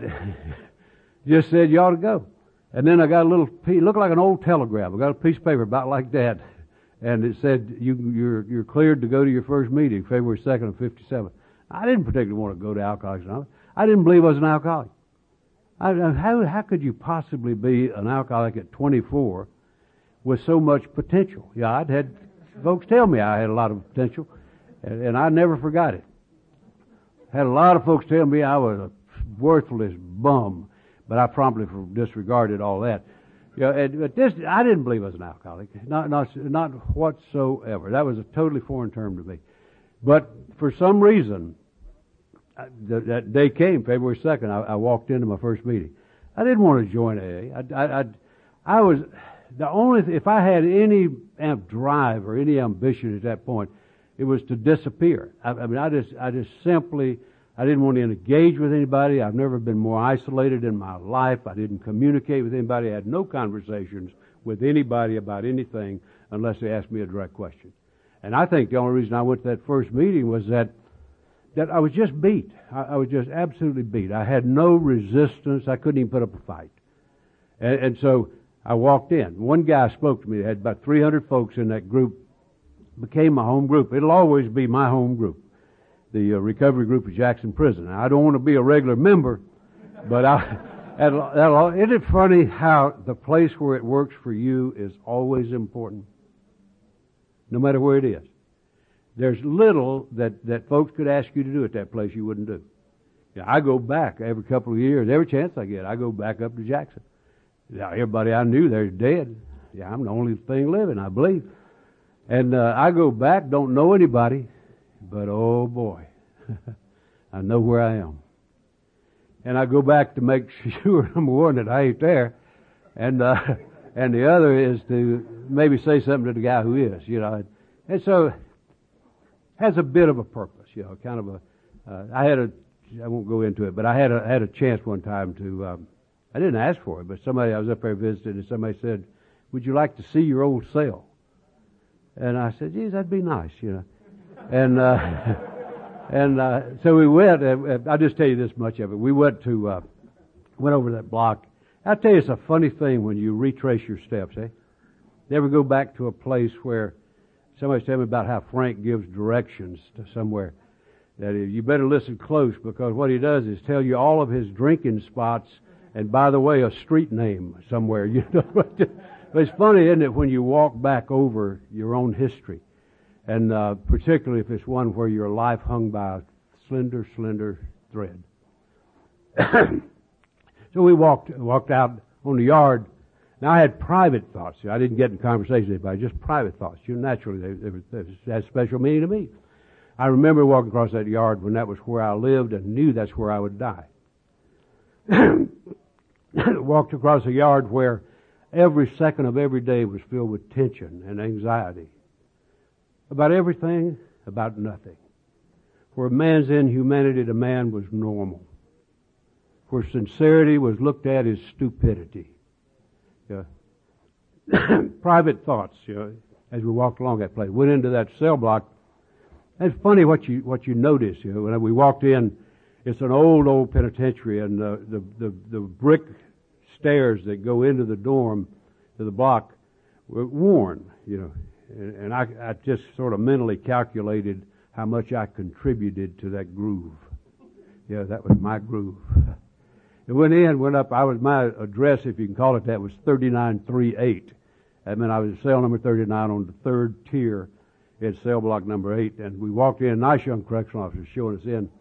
S1: just said you ought to go. And then I got a little piece, looked like an old telegram. I got a piece of paper about like that, and it said you, you're you're cleared to go to your first meeting, February second of fifty-seven. I didn't particularly want to go to Alcoholics Anonymous. I didn't believe I was an alcoholic. I, how how could you possibly be an alcoholic at twenty-four with so much potential? Yeah, I'd had folks tell me I had a lot of potential, and, and I never forgot it. Had a lot of folks tell me I was a worthless bum, but I promptly disregarded all that. You know, and, but this, I didn't believe I was an alcoholic, not not not whatsoever. That was a totally foreign term to me. But for some reason, I, th- that day came, February second. I, I walked into my first meeting. I didn't want to join A A. I, I, I, I was the only. Th- if I had any amp drive or any ambition at that point, it was to disappear. I, I mean, I just, I just simply. I didn't want to engage with anybody. I've never been more isolated in my life. I didn't communicate with anybody. I had no conversations with anybody about anything unless they asked me a direct question. And I think the only reason I went to that first meeting was that that I was just beat. I, I was just absolutely beat. I had no resistance. I couldn't even put up a fight. And, and so I walked in. One guy spoke to me. They had about three hundred folks in that group. It became my home group. It'll always be my home group. The uh, recovery group of Jackson Prison. Now, I don't want to be a regular member, but I, that'll, that'll, isn't it funny how the place where it works for you is always important, no matter where it is? There's little that, that folks could ask you to do at that place you wouldn't do. Yeah, I go back every couple of years, every chance I get, I go back up to Jackson. Now, everybody I knew there's dead. Yeah, I'm the only thing living, I believe. And uh, I go back, don't know anybody. But oh boy, I know where I am. And I go back to make sure, number one, that I ain't there. And, uh, and the other is to maybe say something to the guy who is, you know. And so, it has a bit of a purpose, you know, kind of a, uh, I had a, I won't go into it, but I had a, had a chance one time to, um, I didn't ask for it, but somebody, I was up there visiting, and somebody said, would you like to see your old cell? And I said, geez, that'd be nice, you know. And uh, and uh, so we went. Uh, I'll just tell you this much of it. We went to uh, went over that block. I'll tell you, it's a funny thing when you retrace your steps. Eh? You ever go back to a place where somebody's telling me about how Frank gives directions to somewhere? that you better listen close, because what he does is tell you all of his drinking spots, and by the way, a street name somewhere. You know, but it's funny, isn't it, when you walk back over your own history, and uh, particularly if it's one where your life hung by a slender, slender thread. So we walked walked out on the yard. Now I had private thoughts. I didn't get in conversation with anybody, just private thoughts. You know, naturally, they, they, they had special meaning to me. I remember walking across that yard when that was where I lived and knew that's where I would die. Walked across a yard where every second of every day was filled with tension and anxiety. About everything, about nothing. Where man's inhumanity to man was normal. Where sincerity was looked at as stupidity. Yeah. Private thoughts, you know, as we walked along that place. Went into that cell block. It's funny what you what you notice. You know, when we walked in, it's an old old penitentiary, and the the the, the brick stairs that go into the dorm to the block were worn. You know, and, and I I just sort of mentally calculated how much I contributed to that groove. Yeah, that was my groove. It went in, went up. I was my address, if you can call it that, was thirty-nine three eight. That meant I was cell number thirty-nine on the third tier. It's cell block number eight, and we walked in. Nice young correctional officer showing us in.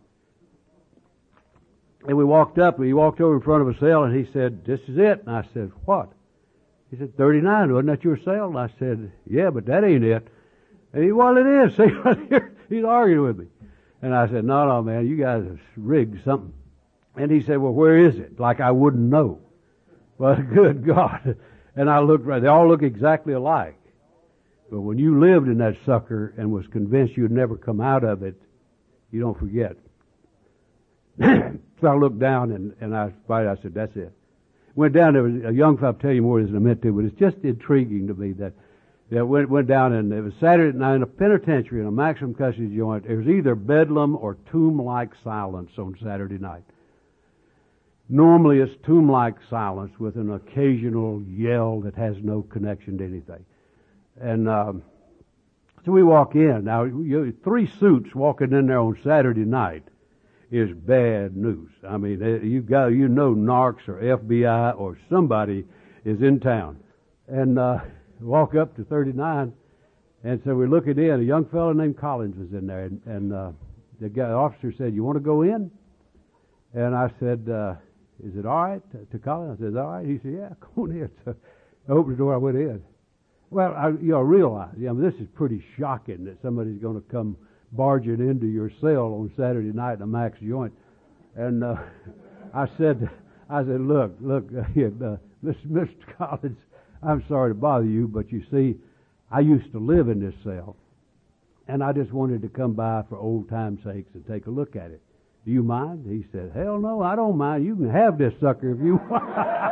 S1: And we walked up, and he walked over in front of a cell, and he said, "This is it." And I said, "What?" He said, thirty-nine, wasn't that your cell? And I said, "Yeah, but that ain't it." And he, "Well, it is." See, right here, he's arguing with me. And I said, "No, no, man, you guys have rigged something." And he said, "Well, where is it?" Like I wouldn't know. Well, good God. And I looked right, they all look exactly alike. But when you lived in that sucker and was convinced you'd never come out of it, you don't forget. So I looked down and, and I, I said, "That's it." Went down, there was a young fellow, I'll tell you more than I meant to, but it's just intriguing to me that, that went, went down, and it was Saturday night in a penitentiary, in a maximum custody joint. There was either bedlam or tomb-like silence on Saturday night. Normally it's tomb-like silence with an occasional yell that has no connection to anything. And um, so we walk in. Now, you, three suits walking in there on Saturday night is bad news. I mean, you got you know narcs or F B I or somebody is in town. And uh, walk up to thirty-nine, and so we're looking in. A young fellow named Collins was in there, and, and uh, the guy, the officer said, "You want to go in?" And I said, uh, "Is it all right to, to Collins?" I said, "All right." He said, "Yeah, come on in." So I opened the door, I went in. Well, I, you know, I realized, you know, this is pretty shocking that somebody's going to come barging into your cell on Saturday night in a max joint. And uh, I said, I said, "Look, look, uh, uh, Mister Collins, I'm sorry to bother you, but you see, I used to live in this cell, and I just wanted to come by for old time's sakes and take a look at it. Do you mind?" He said, "Hell no, I don't mind. You can have this sucker if you want."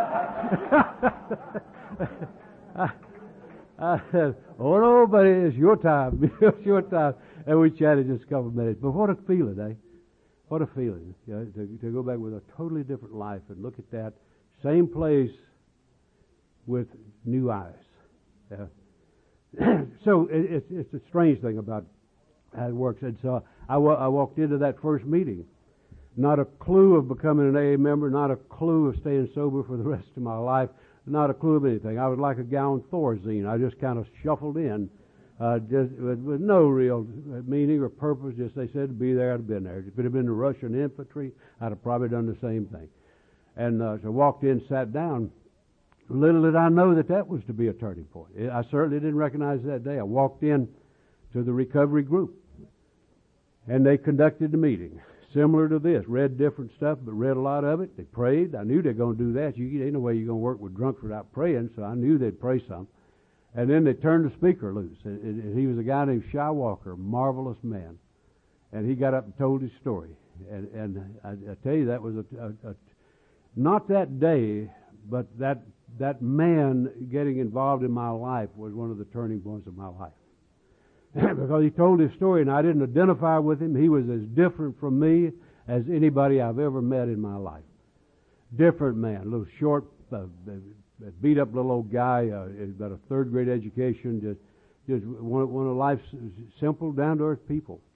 S1: I, I said, "Oh no, buddy, it's your time. It's your time." And we chatted just a couple of minutes. But what a feeling, eh? What a feeling, you know, to, to go back with a totally different life and look at that same place with new eyes. Yeah. So it, it's, it's a strange thing about how it works. And so I, I walked into that first meeting. Not a clue of becoming an A A member, not a clue of staying sober for the rest of my life, not a clue of anything. I was like a guy on Thorazine. I just kind of shuffled in, uh, just with, with no real meaning or purpose. Just they said to be there, I'd have been there. If it had been the Russian infantry, I'd have probably done the same thing. And uh, so I walked in, sat down. Little did I know that that was to be a turning point. I certainly didn't recognize that day. I walked in to the recovery group, and they conducted the meeting. Similar to this, read different stuff, but read a lot of it. They prayed. I knew they were going to do that. You ain't no way you're going to work with drunks without praying, so I knew they'd pray some. And then they turned the speaker loose. And, and he was a guy named Shy Walker, marvelous man. And he got up and told his story. And, and I, I tell you, that was a, a, a not that day, but that that man getting involved in my life was one of the turning points of my life. Because he told his story, and I didn't identify with him. He was as different from me as anybody I've ever met in my life. Different man, a little short, uh, beat up little old guy, uh, got a third grade education, just just one, one of life's simple, down to earth people.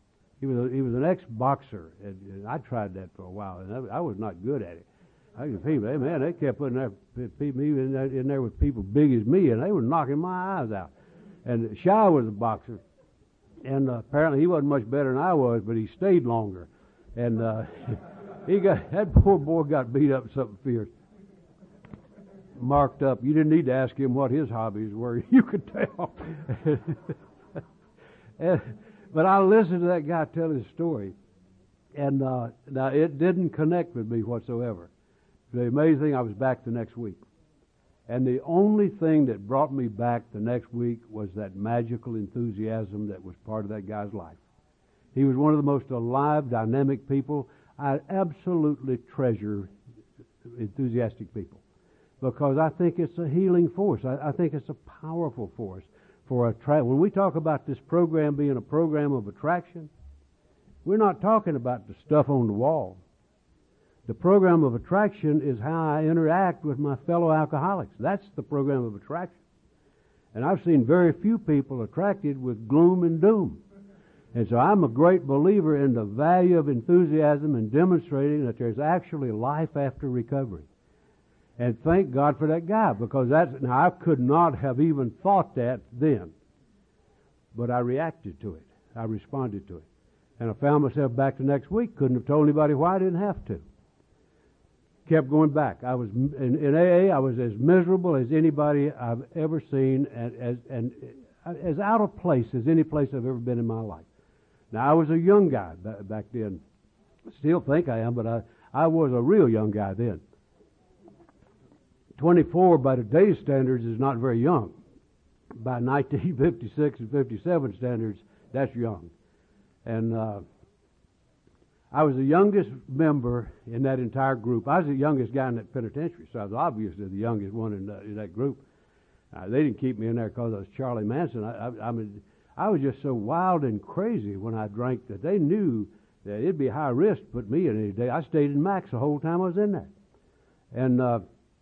S1: He was a, he was an ex-boxer, and, and I tried that for a while, and I, I was not good at it. I could people, hey man, they kept putting that people in there, in there with people big as me, and they were knocking my eyes out. And Shy was a boxer, and uh, apparently he wasn't much better than I was, but he stayed longer. And uh, he got that poor boy got beat up something fierce, marked up. You didn't need to ask him what his hobbies were; you could tell. and, but I listened to that guy tell his story, and uh, now it didn't connect with me whatsoever. The amazing thing, I was back the next week, and the only thing that brought me back the next week was that magical enthusiasm that was part of that guy's life. He was one of the most alive, dynamic people. I absolutely treasure enthusiastic people because I think it's a healing force. I, I think it's a powerful force for a tra- when we talk about this program being a program of attraction, we're not talking about the stuff on the wall. The program of attraction is how I interact with my fellow alcoholics. That's the program of attraction. And I've seen very few people attracted with gloom and doom. And so I'm a great believer in the value of enthusiasm and demonstrating that there's actually life after recovery. And thank God for that guy, because that's, now I could not have even thought that then. But I reacted to it. I responded to it. And I found myself back the next week. Couldn't have told anybody why I didn't have to. Kept going back. I was in, in A A. I was as miserable as anybody I've ever seen, and as and as out of place as any place I've ever been in my life. Now I was a young guy back then. I still think I am, but I I was a real young guy then. twenty-four by today's standards is not very young. By nineteen fifty-six and fifty-seven standards, that's young. And uh, I was the youngest member in that entire group. I was the youngest guy in that penitentiary, so I was obviously the youngest one in, uh, in that group. Uh, they didn't keep me in there because I was Charlie Manson. I, I, I mean, I was just so wild and crazy when I drank that they knew that it'd be high risk to put me in any day. I stayed in Max the whole time I was in there. And uh,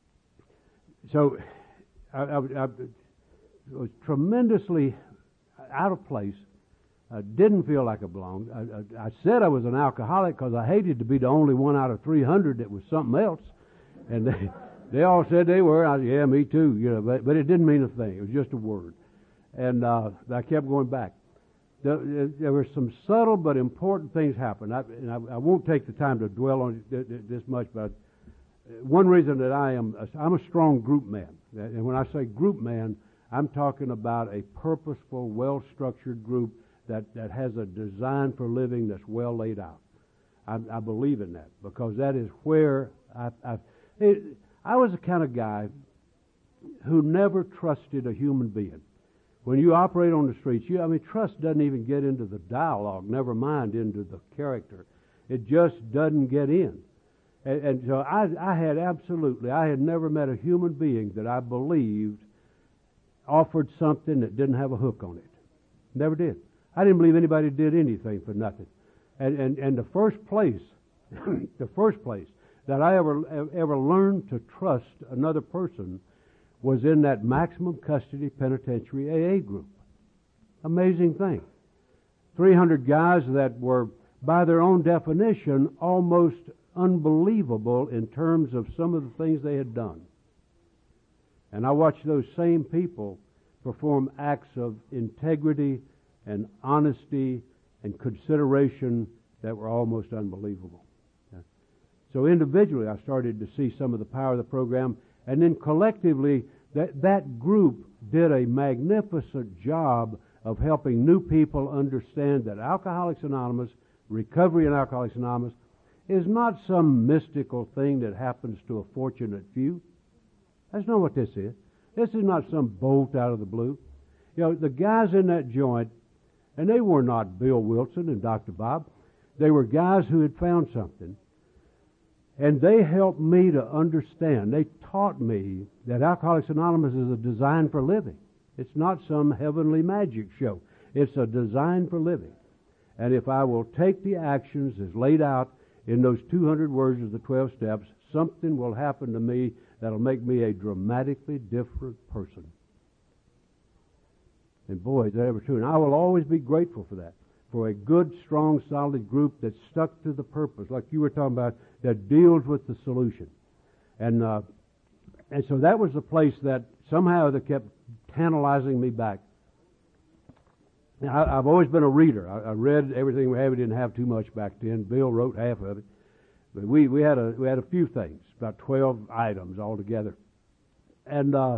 S1: so I, I, I was tremendously out of place. I didn't feel like I belonged. I, I, I said I was an alcoholic because I hated to be the only one out of three hundred that was something else. And they, they all said they were. I said, yeah, me too. You know, but, but it didn't mean a thing. It was just a word. And uh, I kept going back. There, there were some subtle but important things happen. I, and I, I won't take the time to dwell on it this much, but one reason that I am, I'm a strong group man. And when I say group man, I'm talking about a purposeful, well-structured group that, that has a design for living that's well laid out. I, I believe in that because that is where I, I, it, I was the kind of guy who never trusted a human being. When you operate on the streets, you, I mean, trust doesn't even get into the dialogue, never mind into the character. It just doesn't get in. And, and so I, I had absolutely, I had never met a human being that I believed offered something that didn't have a hook on it. Never did. I didn't believe anybody did anything for nothing. And and, and the first place, the first place that I ever ever learned to trust another person was in that maximum custody penitentiary A A group. Amazing thing. three hundred guys that were, by their own definition, almost unbelievable in terms of some of the things they had done. And I watched those same people perform acts of integrity and honesty and consideration that were almost unbelievable. Yeah. So individually, I started to see some of the power of the program, and then collectively, that, that group did a magnificent job of helping new people understand that Alcoholics Anonymous, recovery in Alcoholics Anonymous, is not some mystical thing that happens to a fortunate few. That's not what this is. This is not some bolt out of the blue. You know, the guys in that joint, and they were not Bill Wilson and Doctor Bob. They were guys who had found something. And they helped me to understand. They taught me that Alcoholics Anonymous is a design for living. It's not some heavenly magic show. It's a design for living. And if I will take the actions as laid out in those two hundred words of the twelve steps, something will happen to me that'll make me a dramatically different person. And boy, is that ever true. And I will always be grateful for that. for a good, strong, solid group that's stuck to the purpose, like you were talking about, that deals with the solution. And uh, and so that was the place that somehow that kept tantalizing me back. Now, I, I've always been a reader. I, I read everything we had. We didn't have too much back then. Bill wrote half of it, but we, we had a we had a few things, about twelve items altogether, and uh,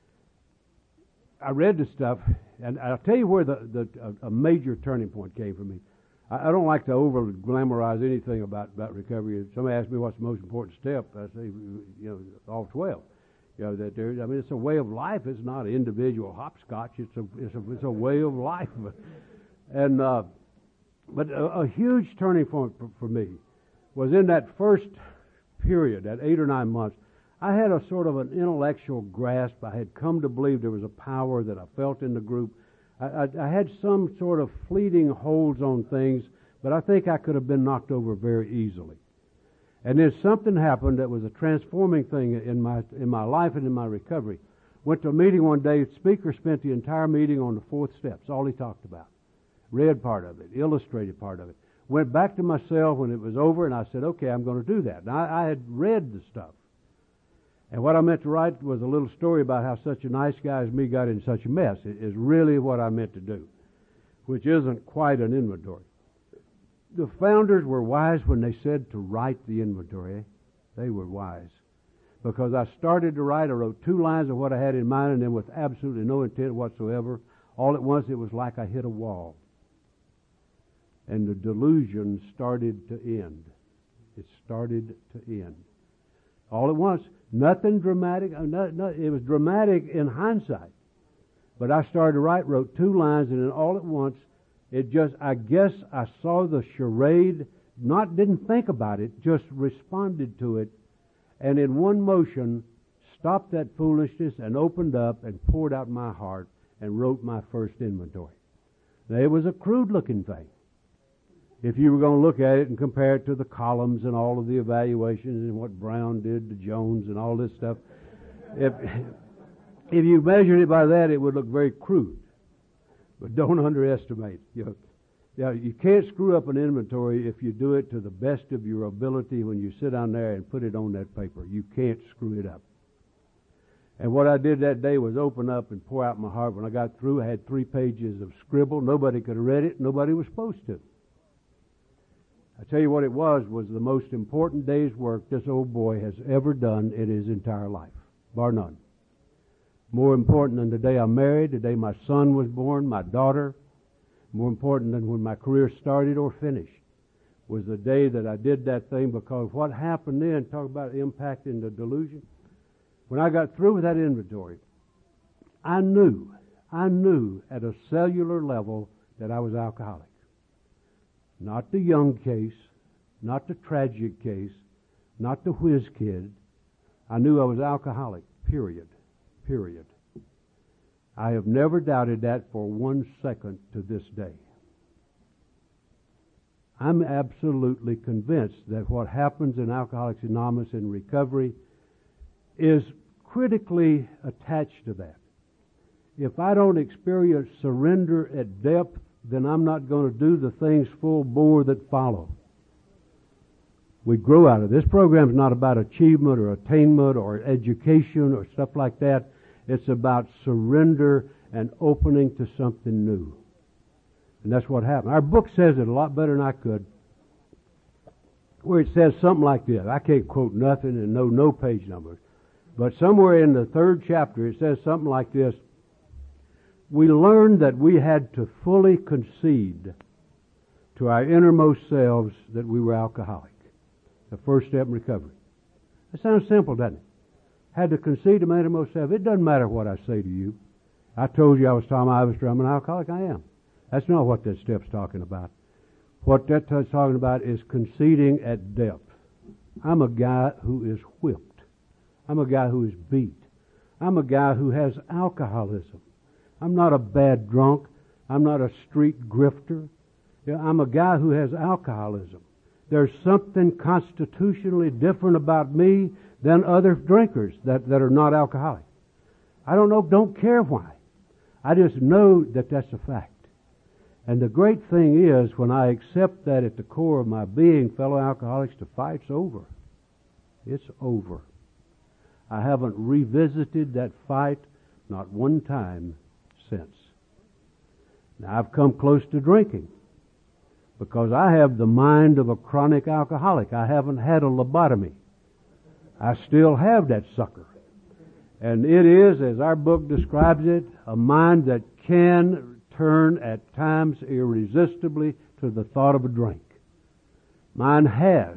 S1: I read the stuff. And I'll tell you where the, the a, a major turning point came for me. I, I don't like to over glamorize anything about, about recovery. If somebody asks me what's the most important step, I say, you know, all twelve. You know, that there. I mean, it's a way of life. It's not individual hopscotch. It's a it's a it's a way of life. And uh, but a, a huge turning point for, for me was in that first period, that eight or nine months. I had a sort of an intellectual grasp. I had come to believe there was a power that I felt in the group. I, I, I had some sort of fleeting holds on things, but I think I could have been knocked over very easily. And then something happened that was a transforming thing in my in my life and in my recovery. Went to a meeting one day. The speaker spent the entire meeting on the fourth steps, all he talked about. Read part of it, illustrated part of it. Went back to my cell when it was over, and I said, okay, I'm going to do that. Now, I, I had read the stuff. And what I meant to write was a little story about how such a nice guy as me got in such a mess. It is really what I meant to do, which isn't quite an inventory. The founders were wise when they said to write the inventory. They were wise. Because I started to write, I wrote two lines of what I had in mind, and then with absolutely no intent whatsoever, all at once it was like I hit a wall. And the delusion started to end. It started to end. All at once. Nothing dramatic. No, no, it was dramatic in hindsight. But I started to write, wrote two lines, and then all at once, it just, I guess I saw the charade, not didn't think about it, just responded to it, and in one motion, stopped that foolishness and opened up and poured out my heart and wrote my first inventory. Now, it was a crude-looking thing. If you were going to look at it and compare it to the columns and all of the evaluations and what Brown did to Jones and all this stuff, if if you measured it by that, it would look very crude. But don't underestimate. You know, you know, you can't screw up an inventory if you do it to the best of your ability when you sit down there and put it on that paper. You can't screw it up. And what I did that day was open up and pour out my heart. When I got through, I had three pages of scribble. Nobody could have read it. Nobody was supposed to. I tell you what it was, was the most important day's work this old boy has ever done in his entire life, bar none. More important than the day I married, the day my son was born, my daughter. More important than when my career started or finished was the day that I did that thing, because what happened then, talk about impacting the delusion. When I got through with that inventory, I knew, I knew at a cellular level that I was alcoholic. Not the young case, not the tragic case, not the whiz kid. I knew I was alcoholic, period, period. I have never doubted that for one second to this day. I'm absolutely convinced that what happens in Alcoholics Anonymous in recovery is critically attached to that. If I don't experience surrender at depth, then I'm not going to do the things full bore that follow. We grow out of it. This program is not about achievement or attainment or education or stuff like that. It's about surrender and opening to something new. And that's what happened. Our book says it a lot better than I could, where it says something like this. I can't quote nothing and know no page numbers. But somewhere in the third chapter it says something like this. We learned that we had to fully concede to our innermost selves that we were alcoholic. The first step in recovery. That sounds simple, doesn't it? Had to concede to my innermost self. It doesn't matter what I say to you. I told you I was Tom Ivester. I'm an alcoholic. I am. That's not what that step's talking about. What that's talking about is conceding at depth. I'm a guy who is whipped. I'm a guy who is beat. I'm a guy who has alcoholism. I'm not a bad drunk. I'm not a street grifter. You know, I'm a guy who has alcoholism. There's something constitutionally different about me than other drinkers that, that are not alcoholic. I don't know, don't care why. I just know that that's a fact. And the great thing is, when I accept that at the core of my being, fellow alcoholics, the fight's over. It's over. I haven't revisited that fight not one time since. Now, I've come close to drinking because I have the mind of a chronic alcoholic. I haven't had a lobotomy. I still have that sucker. And it is, as our book describes it, a mind that can turn at times irresistibly to the thought of a drink. Mine has.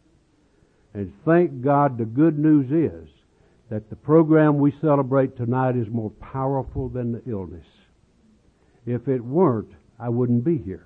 S1: And thank God, the good news is that the program we celebrate tonight is more powerful than the illness. If it weren't, I wouldn't be here.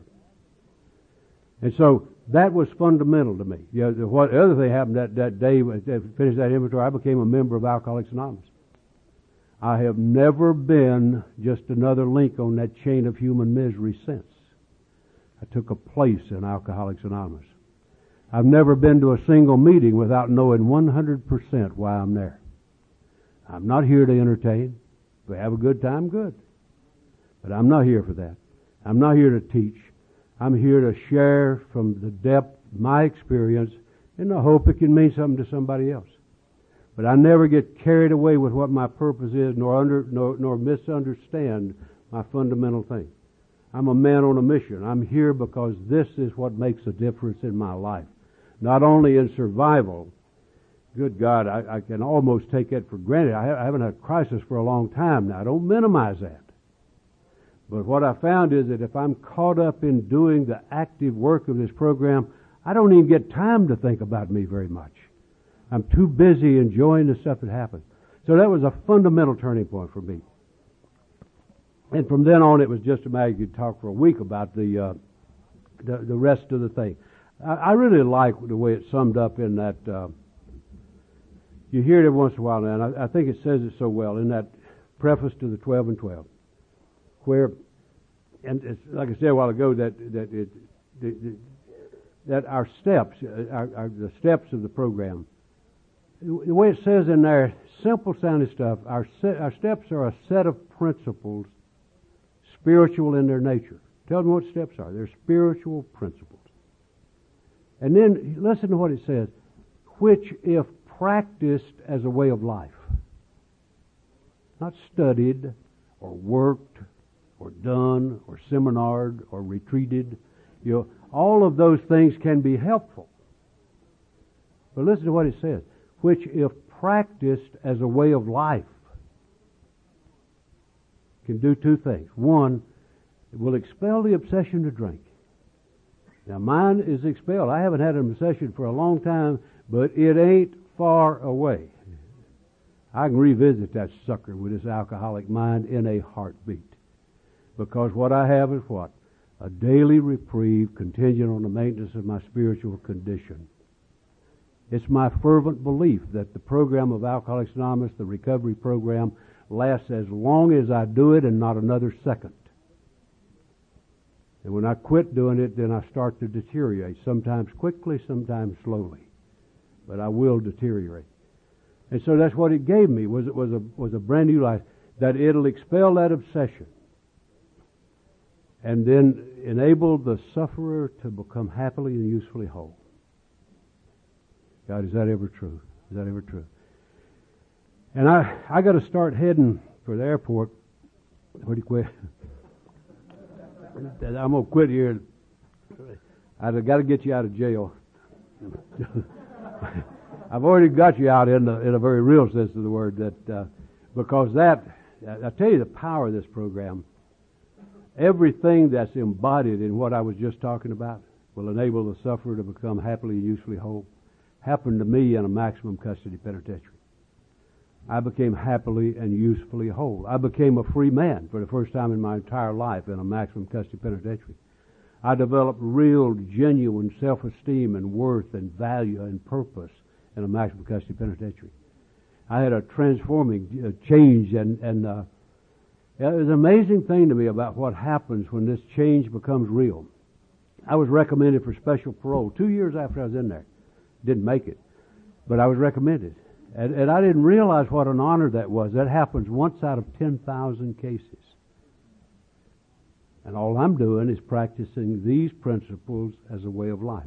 S1: And so that was fundamental to me. You know, what other thing happened that, that day, when I finished that inventory, I became a member of Alcoholics Anonymous. I have never been just another link on that chain of human misery since. I took a place in Alcoholics Anonymous. I've never been to a single meeting without knowing one hundred percent why I'm there. I'm not here to entertain. If we have a good time, good. But I'm not here for that. I'm not here to teach. I'm here to share from the depth of my experience in the hope it can mean something to somebody else. But I never get carried away with what my purpose is, nor under, nor, nor misunderstand my fundamental thing. I'm a man on a mission. I'm here because this is what makes a difference in my life. Not only in survival. Good God, I, I can almost take it for granted. I, I haven't had a crisis for a long time now. I don't minimize that. But what I found is that if I'm caught up in doing the active work of this program, I don't even get time to think about me very much. I'm too busy enjoying the stuff that happens. So that was a fundamental turning point for me. And from then on, it was just a matter you could talk for a week about the uh, the, the rest of the thing. I, I really like the way it summed up in that. Uh, you hear it every once in a while now, and I, I think it says it so well in that preface to the twelve and twelve, where, and it's, like I said a while ago, that that it the, the, that our steps, our, our, the steps of the program. The way it says in there, simple sounding stuff, our, set, our steps are a set of principles, spiritual in their nature. Tell me what steps are. They're spiritual principles. And then listen to what it says, which if practiced as a way of life, not studied or worked or done or seminared or retreated, you know, all of those things can be helpful. But listen to what it says. Which, if practiced as a way of life, can do two things. One, it will expel the obsession to drink. Now, mine is expelled. I haven't had an obsession for a long time, but it ain't far away. I can revisit that sucker with this alcoholic mind in a heartbeat. Because what I have is what? A daily reprieve contingent on the maintenance of my spiritual condition. It's my fervent belief that the program of Alcoholics Anonymous, the recovery program, lasts as long as I do it and not another second. And when I quit doing it, then I start to deteriorate, sometimes quickly, sometimes slowly. But I will deteriorate. And so that's what it gave me, was, was, a, was a brand new life, that it'll expel that obsession and then enable the sufferer to become happily and usefully whole. God, is that ever true? Is that ever true? And I I got to start heading for the airport. Where do you quit? I'm going to quit here. I've got to get you out of jail. I've already got you out in, the, in a very real sense of the word. That uh, because that, I tell you the power of this program. Everything that's embodied in what I was just talking about will enable the sufferer to become happily and usefully whole. Happened to me in a maximum custody penitentiary. I became happily and usefully whole. I became a free man for the first time in my entire life in a maximum custody penitentiary. I developed real, genuine self-esteem and worth and value and purpose in a maximum custody penitentiary. I had a transforming uh, change, and, and uh, it was an amazing thing to me about what happens when this change becomes real. I was recommended for special parole two years after I was in there. Didn't make it, but I was recommended. And, and I didn't realize what an honor that was. That happens once out of ten thousand cases. And all I'm doing is practicing these principles as a way of life.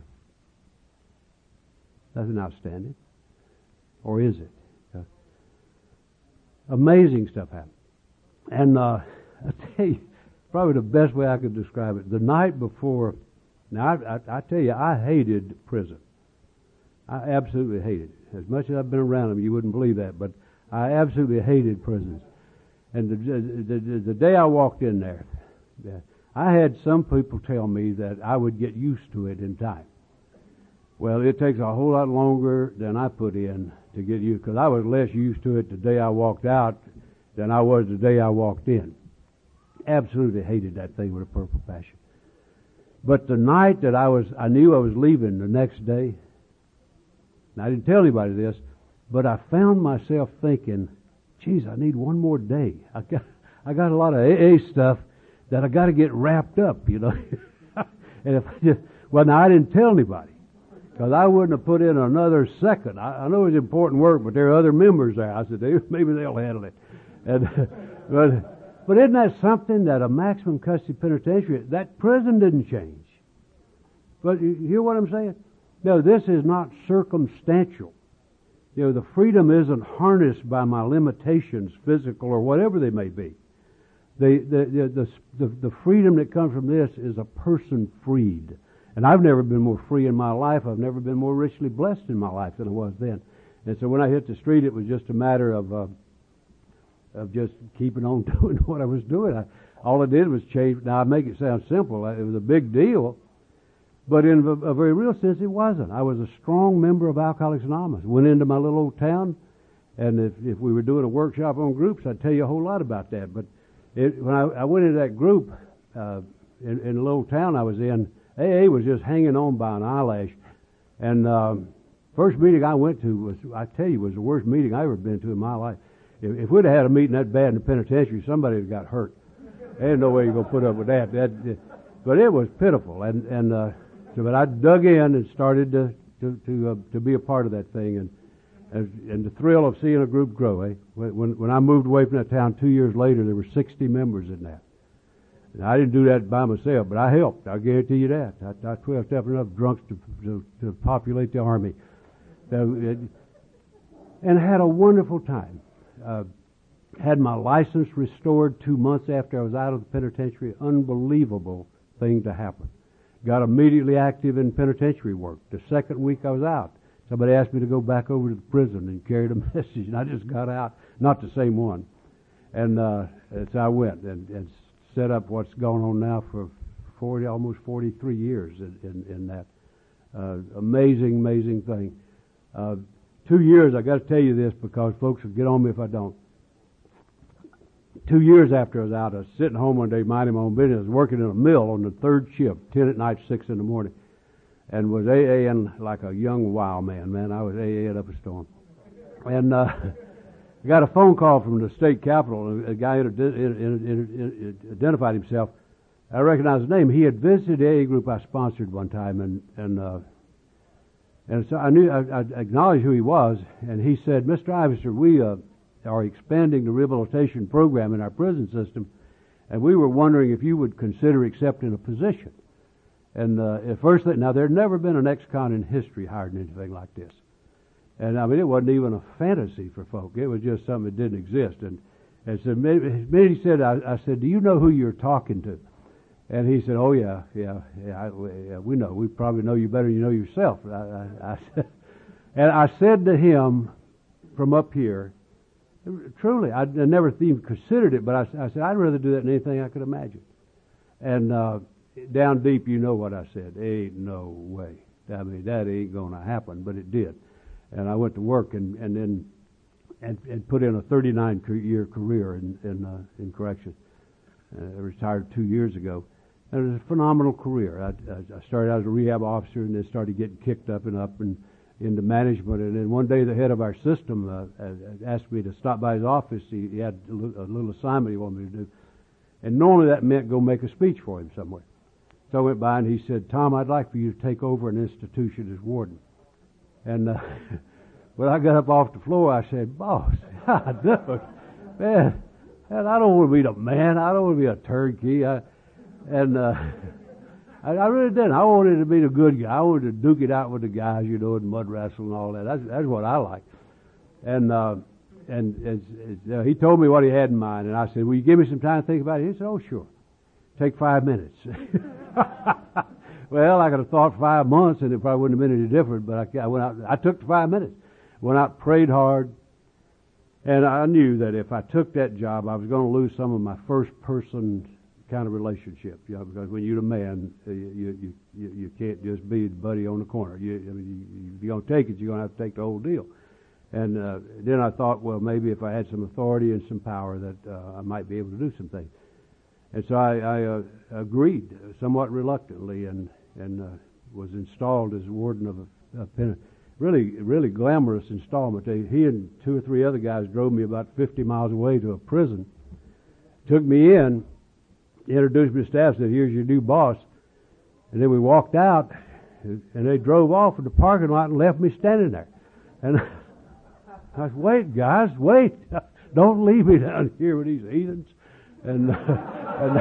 S1: That's an outstanding. Or is it? Uh, amazing stuff happened. And uh, I tell you, probably the best way I could describe it, the night before, now I, I, I tell you, I hated prison. I absolutely hated it. As much as I've been around them, you wouldn't believe that, but I absolutely hated prisons. And the, the, the, the day I walked in there, I had some people tell me that I would get used to it in time. Well, it takes a whole lot longer than I put in to get used, because I was less used to it the day I walked out than I was the day I walked in. Absolutely hated that thing with a purple passion. But the night that I was, I knew I was leaving the next day, and I didn't tell anybody this, but I found myself thinking, geez, I need one more day. I got, I got a lot of A A stuff that I got to get wrapped up, you know. And if I just, well, now I didn't tell anybody, because I wouldn't have put in another second. I, I know it's important work, but there are other members there. I said, maybe they'll handle it. And, but, but isn't that something, that a maximum custody penitentiary, that prison didn't change. But you hear what I'm saying? No, this is not circumstantial. You know, the freedom isn't harnessed by my limitations, physical or whatever they may be. The, the, the, the, the freedom that comes from this is a person freed. And I've never been more free in my life. I've never been more richly blessed in my life than I was then. And so when I hit the street, it was just a matter of uh, of just keeping on doing what I was doing. I, all I did was change. Now, I make it sound simple. It was a big deal. But in a, a very real sense, it wasn't. I was a strong member of Alcoholics Anonymous. Went into my little old town, and if, if we were doing a workshop on groups, I'd tell you a whole lot about that. But it, when I, I went into that group uh, in, in the little town I was in, A A was just hanging on by an eyelash. And um, first meeting I went to was, I tell you, was the worst meeting I ever been to in my life. If, if we'd have had a meeting that bad in the penitentiary, somebody would have got hurt. There's no way you're going to put up with that. that but it was pitiful. And, and uh, so, but I dug in and started to to to, uh, to be a part of that thing, and and the thrill of seeing a group grow. Eh? When when I moved away from that town two years later, there were sixty members in that. And I didn't do that by myself, but I helped. I guarantee you that. I, I twelve-stepped enough drunks to, to to populate the army, so it, and had a wonderful time. Uh, had my license restored two months after I was out of the penitentiary. Unbelievable thing to happen. Got immediately active in penitentiary work. The second week I was out, somebody asked me to go back over to the prison and carry the message, and I just got out. Not the same one. And uh, so I went and, and set up what's going on now for forty, almost forty-three years in, in, in that. Uh, amazing, amazing thing. Uh, two years, I got to tell you this because folks will get on me if I don't. Two years after I was out, I was sitting home one day minding my own business. I was working in a mill on the third shift, ten at night, six in the morning, and was A-A-ing like a young wild man, man. I was A-A-ing up a storm. And uh, I got a phone call from the state capitol. A guy had identified himself. I recognized his name. He had visited the A A group I sponsored one time, and and uh, and so I knew I, I acknowledged who he was. And he said, "Mister Ivester, we uh, are expanding the rehabilitation program in our prison system, and we were wondering if you would consider accepting a position." And uh, at first, now there had never been an ex-con in history hired in anything like this. And I mean, it wasn't even a fantasy for folk. It was just something that didn't exist. And, and so maybe, maybe he said, I, I said, "Do you know who you're talking to?" And he said, "Oh yeah, yeah, yeah, I, yeah we know. We probably know you better than you know yourself." I, I, I said, and I said to him from up here, truly, I, I never even considered it, but I, I said, "I'd rather do that than anything I could imagine." And uh, down deep, you know what I said. Ain't no way. I mean, that ain't going to happen, but it did. And I went to work and, and then and, and put in a thirty-nine year career in in, uh, in correction. Uh, I retired two years ago. And it was a phenomenal career. I, I started out as a rehab officer and then started getting kicked up and up and into management. And then one day the head of our system uh, asked me to stop by his office. He, he had a little, a little assignment he wanted me to do. And normally that meant go make a speech for him somewhere. So I went by and he said, "Tom, I'd like for you to take over an institution as warden." And uh, when I got up off the floor, I said, "Boss, man, man, I don't want to be the man. I don't want to be a turnkey. I, and uh, I, I really didn't. I wanted to be the good guy. I wanted to duke it out with the guys, you know, and mud wrestle and all that. That's that's what I like. And uh, and it's, it's, uh, he told me what he had in mind, and I said, "Will you give me some time to think about it?" He said, "Oh, sure. Take five minutes." Well, I could have thought five months, and it probably wouldn't have been any different. But I, I went out. I took the five minutes. Went out, prayed hard, and I knew that if I took that job, I was going to lose some of my first person kind of relationship. You know, because when you're a man, you you you, you can't just be the buddy on the corner. You, I mean, you, if you're going to take it, you're going to have to take the whole deal. And uh, then I thought, well, maybe if I had some authority and some power, that uh, I might be able to do some things. And so I, I uh, agreed, somewhat reluctantly, and and uh, was installed as warden of a, a pen, really really glamorous installment. They, he and two or three other guys drove me about fifty miles away to a prison, took me in, introduced me to staff, said, "Here's your new boss," and then we walked out, and they drove off in the parking lot and left me standing there. And I said, "Wait, guys, wait! Don't leave me down here with these heathens." And and,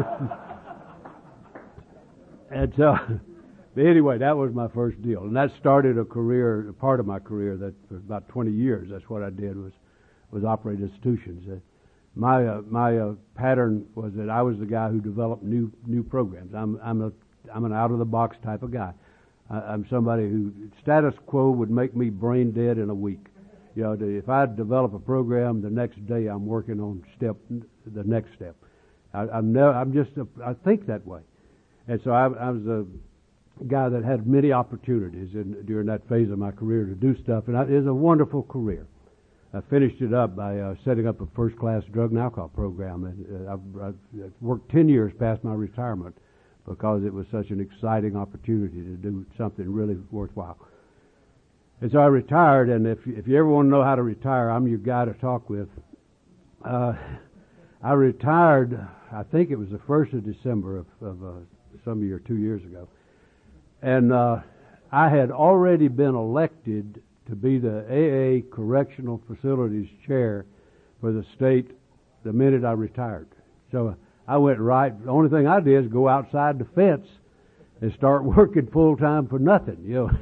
S1: and so, but anyway, that was my first deal, and that started a career, a part of my career that for about twenty years. That's what I did was was operate institutions. Uh, my uh, my uh, pattern was that I was the guy who developed new new programs. I'm I'm a I'm an out of the box type of guy. I, I'm somebody who status quo would make me brain dead in a week. You know, if I develop a program, the next day I'm working on step, the next step. I, I'm never, I'm just, a, I think that way, and so I, I was a guy that had many opportunities in, during that phase of my career to do stuff, and I, it was a wonderful career. I finished it up by uh, setting up a first-class drug and alcohol program, and uh, I've, I've worked ten years past my retirement because it was such an exciting opportunity to do something really worthwhile. And so I retired, and if if you ever want to know how to retire, I'm your guy to talk with. Uh, I retired, I think it was the first of December of, of uh, some year, two years ago. And uh, I had already been elected to be the A A Correctional Facilities Chair for the state the minute I retired. So I went right, the only thing I did is go outside the fence and start working full time for nothing, you know.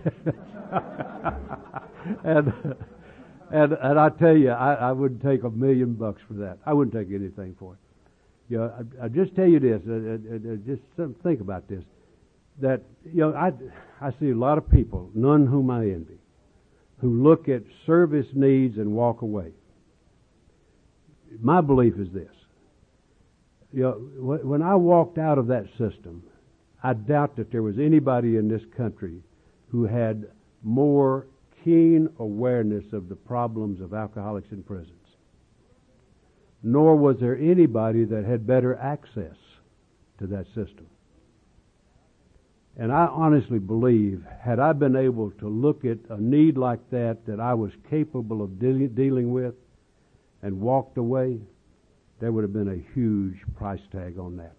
S1: and and and I tell you, I, I wouldn't take a million bucks for that. I wouldn't take anything for it. You know, I, I just tell you this. Uh, uh, uh, just think about this. That you know, I I see a lot of people, none whom I envy, who look at service needs and walk away. My belief is this. You know, when I walked out of that system, I doubt that there was anybody in this country who had more keen awareness of the problems of alcoholics in prisons. Nor was there anybody that had better access to that system. And I honestly believe, had I been able to look at a need like that that I was capable of de- dealing with and walked away, there would have been a huge price tag on that.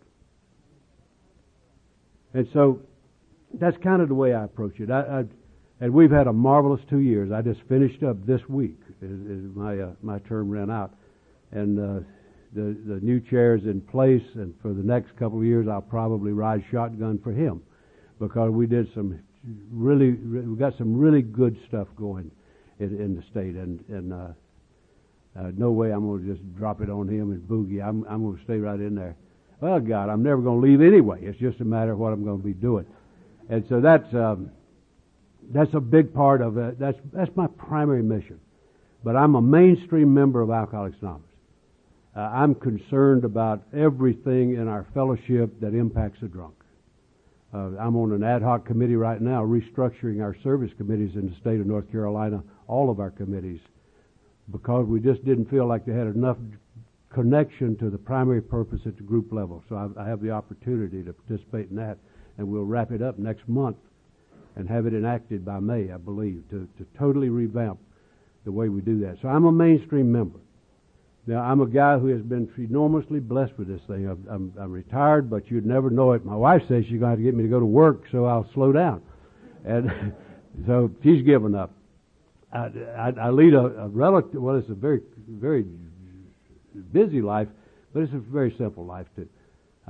S1: And so that's kind of the way I approach it. I, I, and we've had a marvelous two years. I just finished up this week. As, as my uh, my term ran out, and uh, the the new chair is in place. And for the next couple of years, I'll probably ride shotgun for him, because we did some really we got some really good stuff going in, in the state. And and uh, uh, no way I'm going to just drop it on him and boogie. I'm I'm going to stay right in there. Well, God, I'm never going to leave anyway. It's just a matter of what I'm going to be doing. And so that's um, that's a big part of it. That's that's my primary mission. But I'm a mainstream member of Alcoholics Anonymous. Uh, I'm concerned about everything in our fellowship that impacts a drunk. Uh, I'm on an ad hoc committee right now restructuring our service committees in the state of North Carolina, all of our committees, because we just didn't feel like they had enough connection to the primary purpose at the group level. So I, I have the opportunity to participate in that, and we'll wrap it up next month and have it enacted by May, I believe, to, to totally revamp the way we do that. So I'm a mainstream member. Now, I'm a guy who has been enormously blessed with this thing. I'm, I'm, I'm retired, but you'd never know it. My wife says she's going to get me to go to work, so I'll slow down. And so she's given up. I, I, I lead a, a relative, well, it's a very, very busy life, but it's a very simple life too.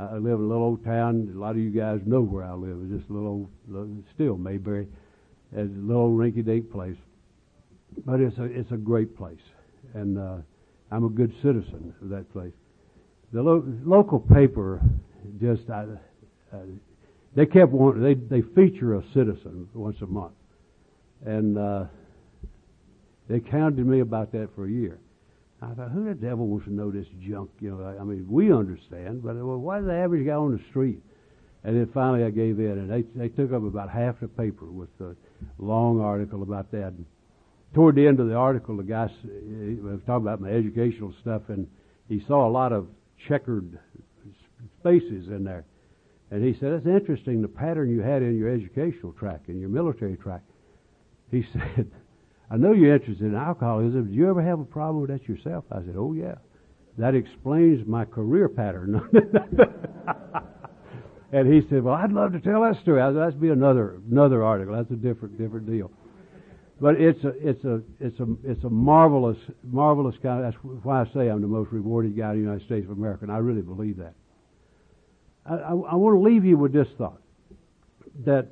S1: I live in a little old town. A lot of you guys know where I live. It's just a little old, little still Mayberry. It's a little rinky-dink place. But it's a, it's a great place. And uh, I'm a good citizen of that place. The lo- local paper just, I, uh, they kept wanting, they, they feature a citizen once a month. And uh, they counted me about that for a year. I thought, who the devil wants to know this junk? You know, I, I mean, we understand, but well, why does the average guy on the street? And then finally I gave in, and they they took up about half the paper with a long article about that. And toward the end of the article, the guy he was talking about my educational stuff, and he saw a lot of checkered spaces in there. And he said, "It's interesting the pattern you had in your educational track, in your military track." He said, "I know you're interested in alcoholism. Did you ever have a problem with that yourself?" I said, "Oh, yeah. That explains my career pattern." And he said, "Well, I'd love to tell that story." I said, "That'd be another another article. That's a different different deal." But it's a it's a it's a it's a marvelous marvelous guy. That's why I say I'm the most rewarded guy in the United States of America, and I really believe that. I, I, I want to leave you with this thought that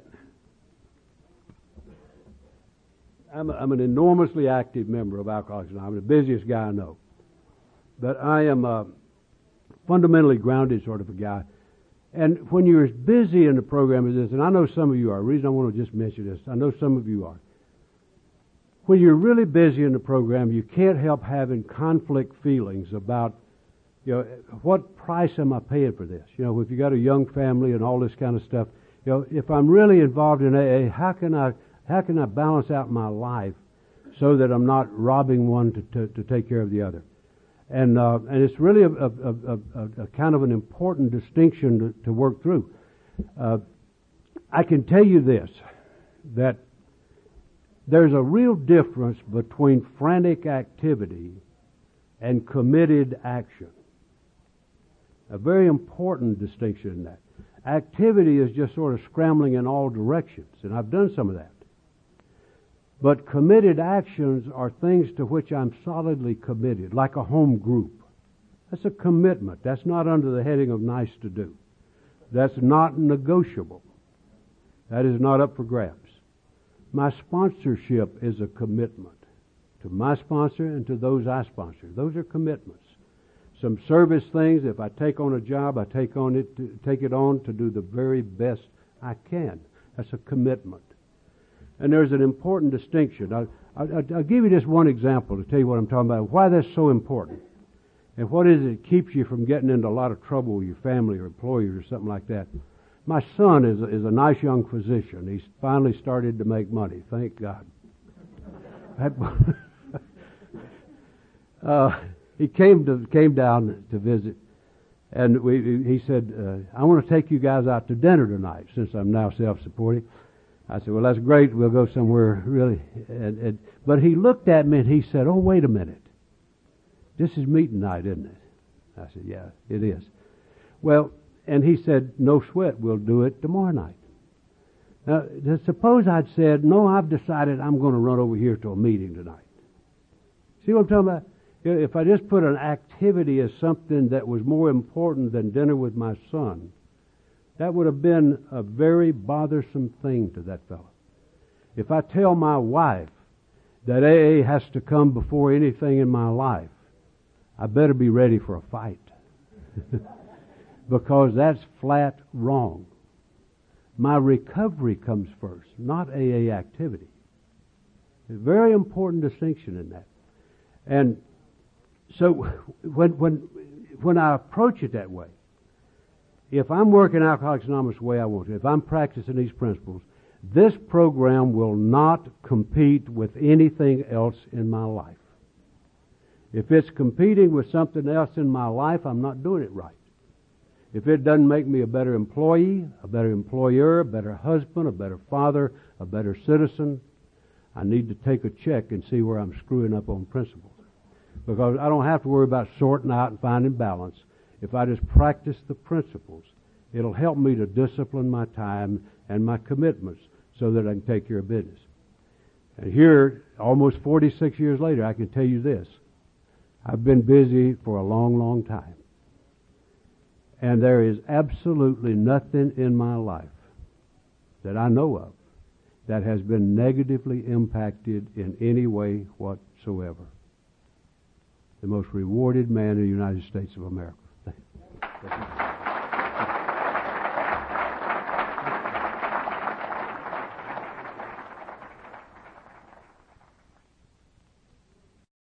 S1: I'm, a, I'm an enormously active member of Alcoholics Anonymous. I'm the busiest guy I know. But I am a fundamentally grounded sort of a guy. And when you're as busy in the program as this, and I know some of you are, the reason I want to just mention this, I know some of you are. When you're really busy in the program, you can't help having conflict feelings about, you know, what price am I paying for this? You know, if you got a young family and all this kind of stuff, you know, if I'm really involved in A A, how can I How can I balance out my life so that I'm not robbing one to, to, to take care of the other? And uh, and it's really a, a, a, a, a kind of an important distinction to, to work through. Uh, I can tell you this, that there's a real difference between frantic activity and committed action. A very important distinction in that. Activity is just sort of scrambling in all directions, and I've done some of that. But committed actions are things to which I'm solidly committed, like a home group. That's a commitment. That's not under the heading of nice to do. That's not negotiable. That is not up for grabs. My sponsorship is a commitment to my sponsor and to those I sponsor. Those are commitments. Some service things, if I take on a job, I take on it to, take it on to do the very best I can. That's a commitment. And there's an important distinction. I'll, I'll, I'll give you just one example to tell you what I'm talking about, why that's so important. And what is it that keeps you from getting into a lot of trouble with your family or employers or something like that. My son is a, is a nice young physician. He's finally started to make money. Thank God. That, uh, he came to came down to visit, and we, he said, uh, "I want to take you guys out to dinner tonight, since I'm now self-supporting." I said, "Well, that's great. We'll go somewhere really." And, and, but he looked at me and he said, "Oh, wait a minute. This is meeting night, isn't it?" I said, "Yeah, it is." Well, and he said, "No sweat. We'll do it tomorrow night." Now, suppose I'd said, "No, I've decided I'm going to run over here to a meeting tonight." See what I'm talking about? If I just put an activity as something that was more important than dinner with my son, that would have been a very bothersome thing to that fellow. If I tell my wife that A A has to come before anything in my life, I better be ready for a fight. Because that's flat wrong. My recovery comes first, not A A activity. There's a very important distinction in that. And so when when when I approach it that way, if I'm working Alcoholics Anonymous the way I want to, if I'm practicing these principles, this program will not compete with anything else in my life. If it's competing with something else in my life, I'm not doing it right. If it doesn't make me a better employee, a better employer, a better husband, a better father, a better citizen, I need to take a check and see where I'm screwing up on principles. Because I don't have to worry about sorting out and finding balance. If I just practice the principles, it'll help me to discipline my time and my commitments so that I can take care of business. And here, almost forty-six years later, I can tell you this. I've been busy for a long, long time. And there is absolutely nothing in my life that I know of that has been negatively impacted in any way whatsoever. The most rewarded man in the United States of America. Thank you.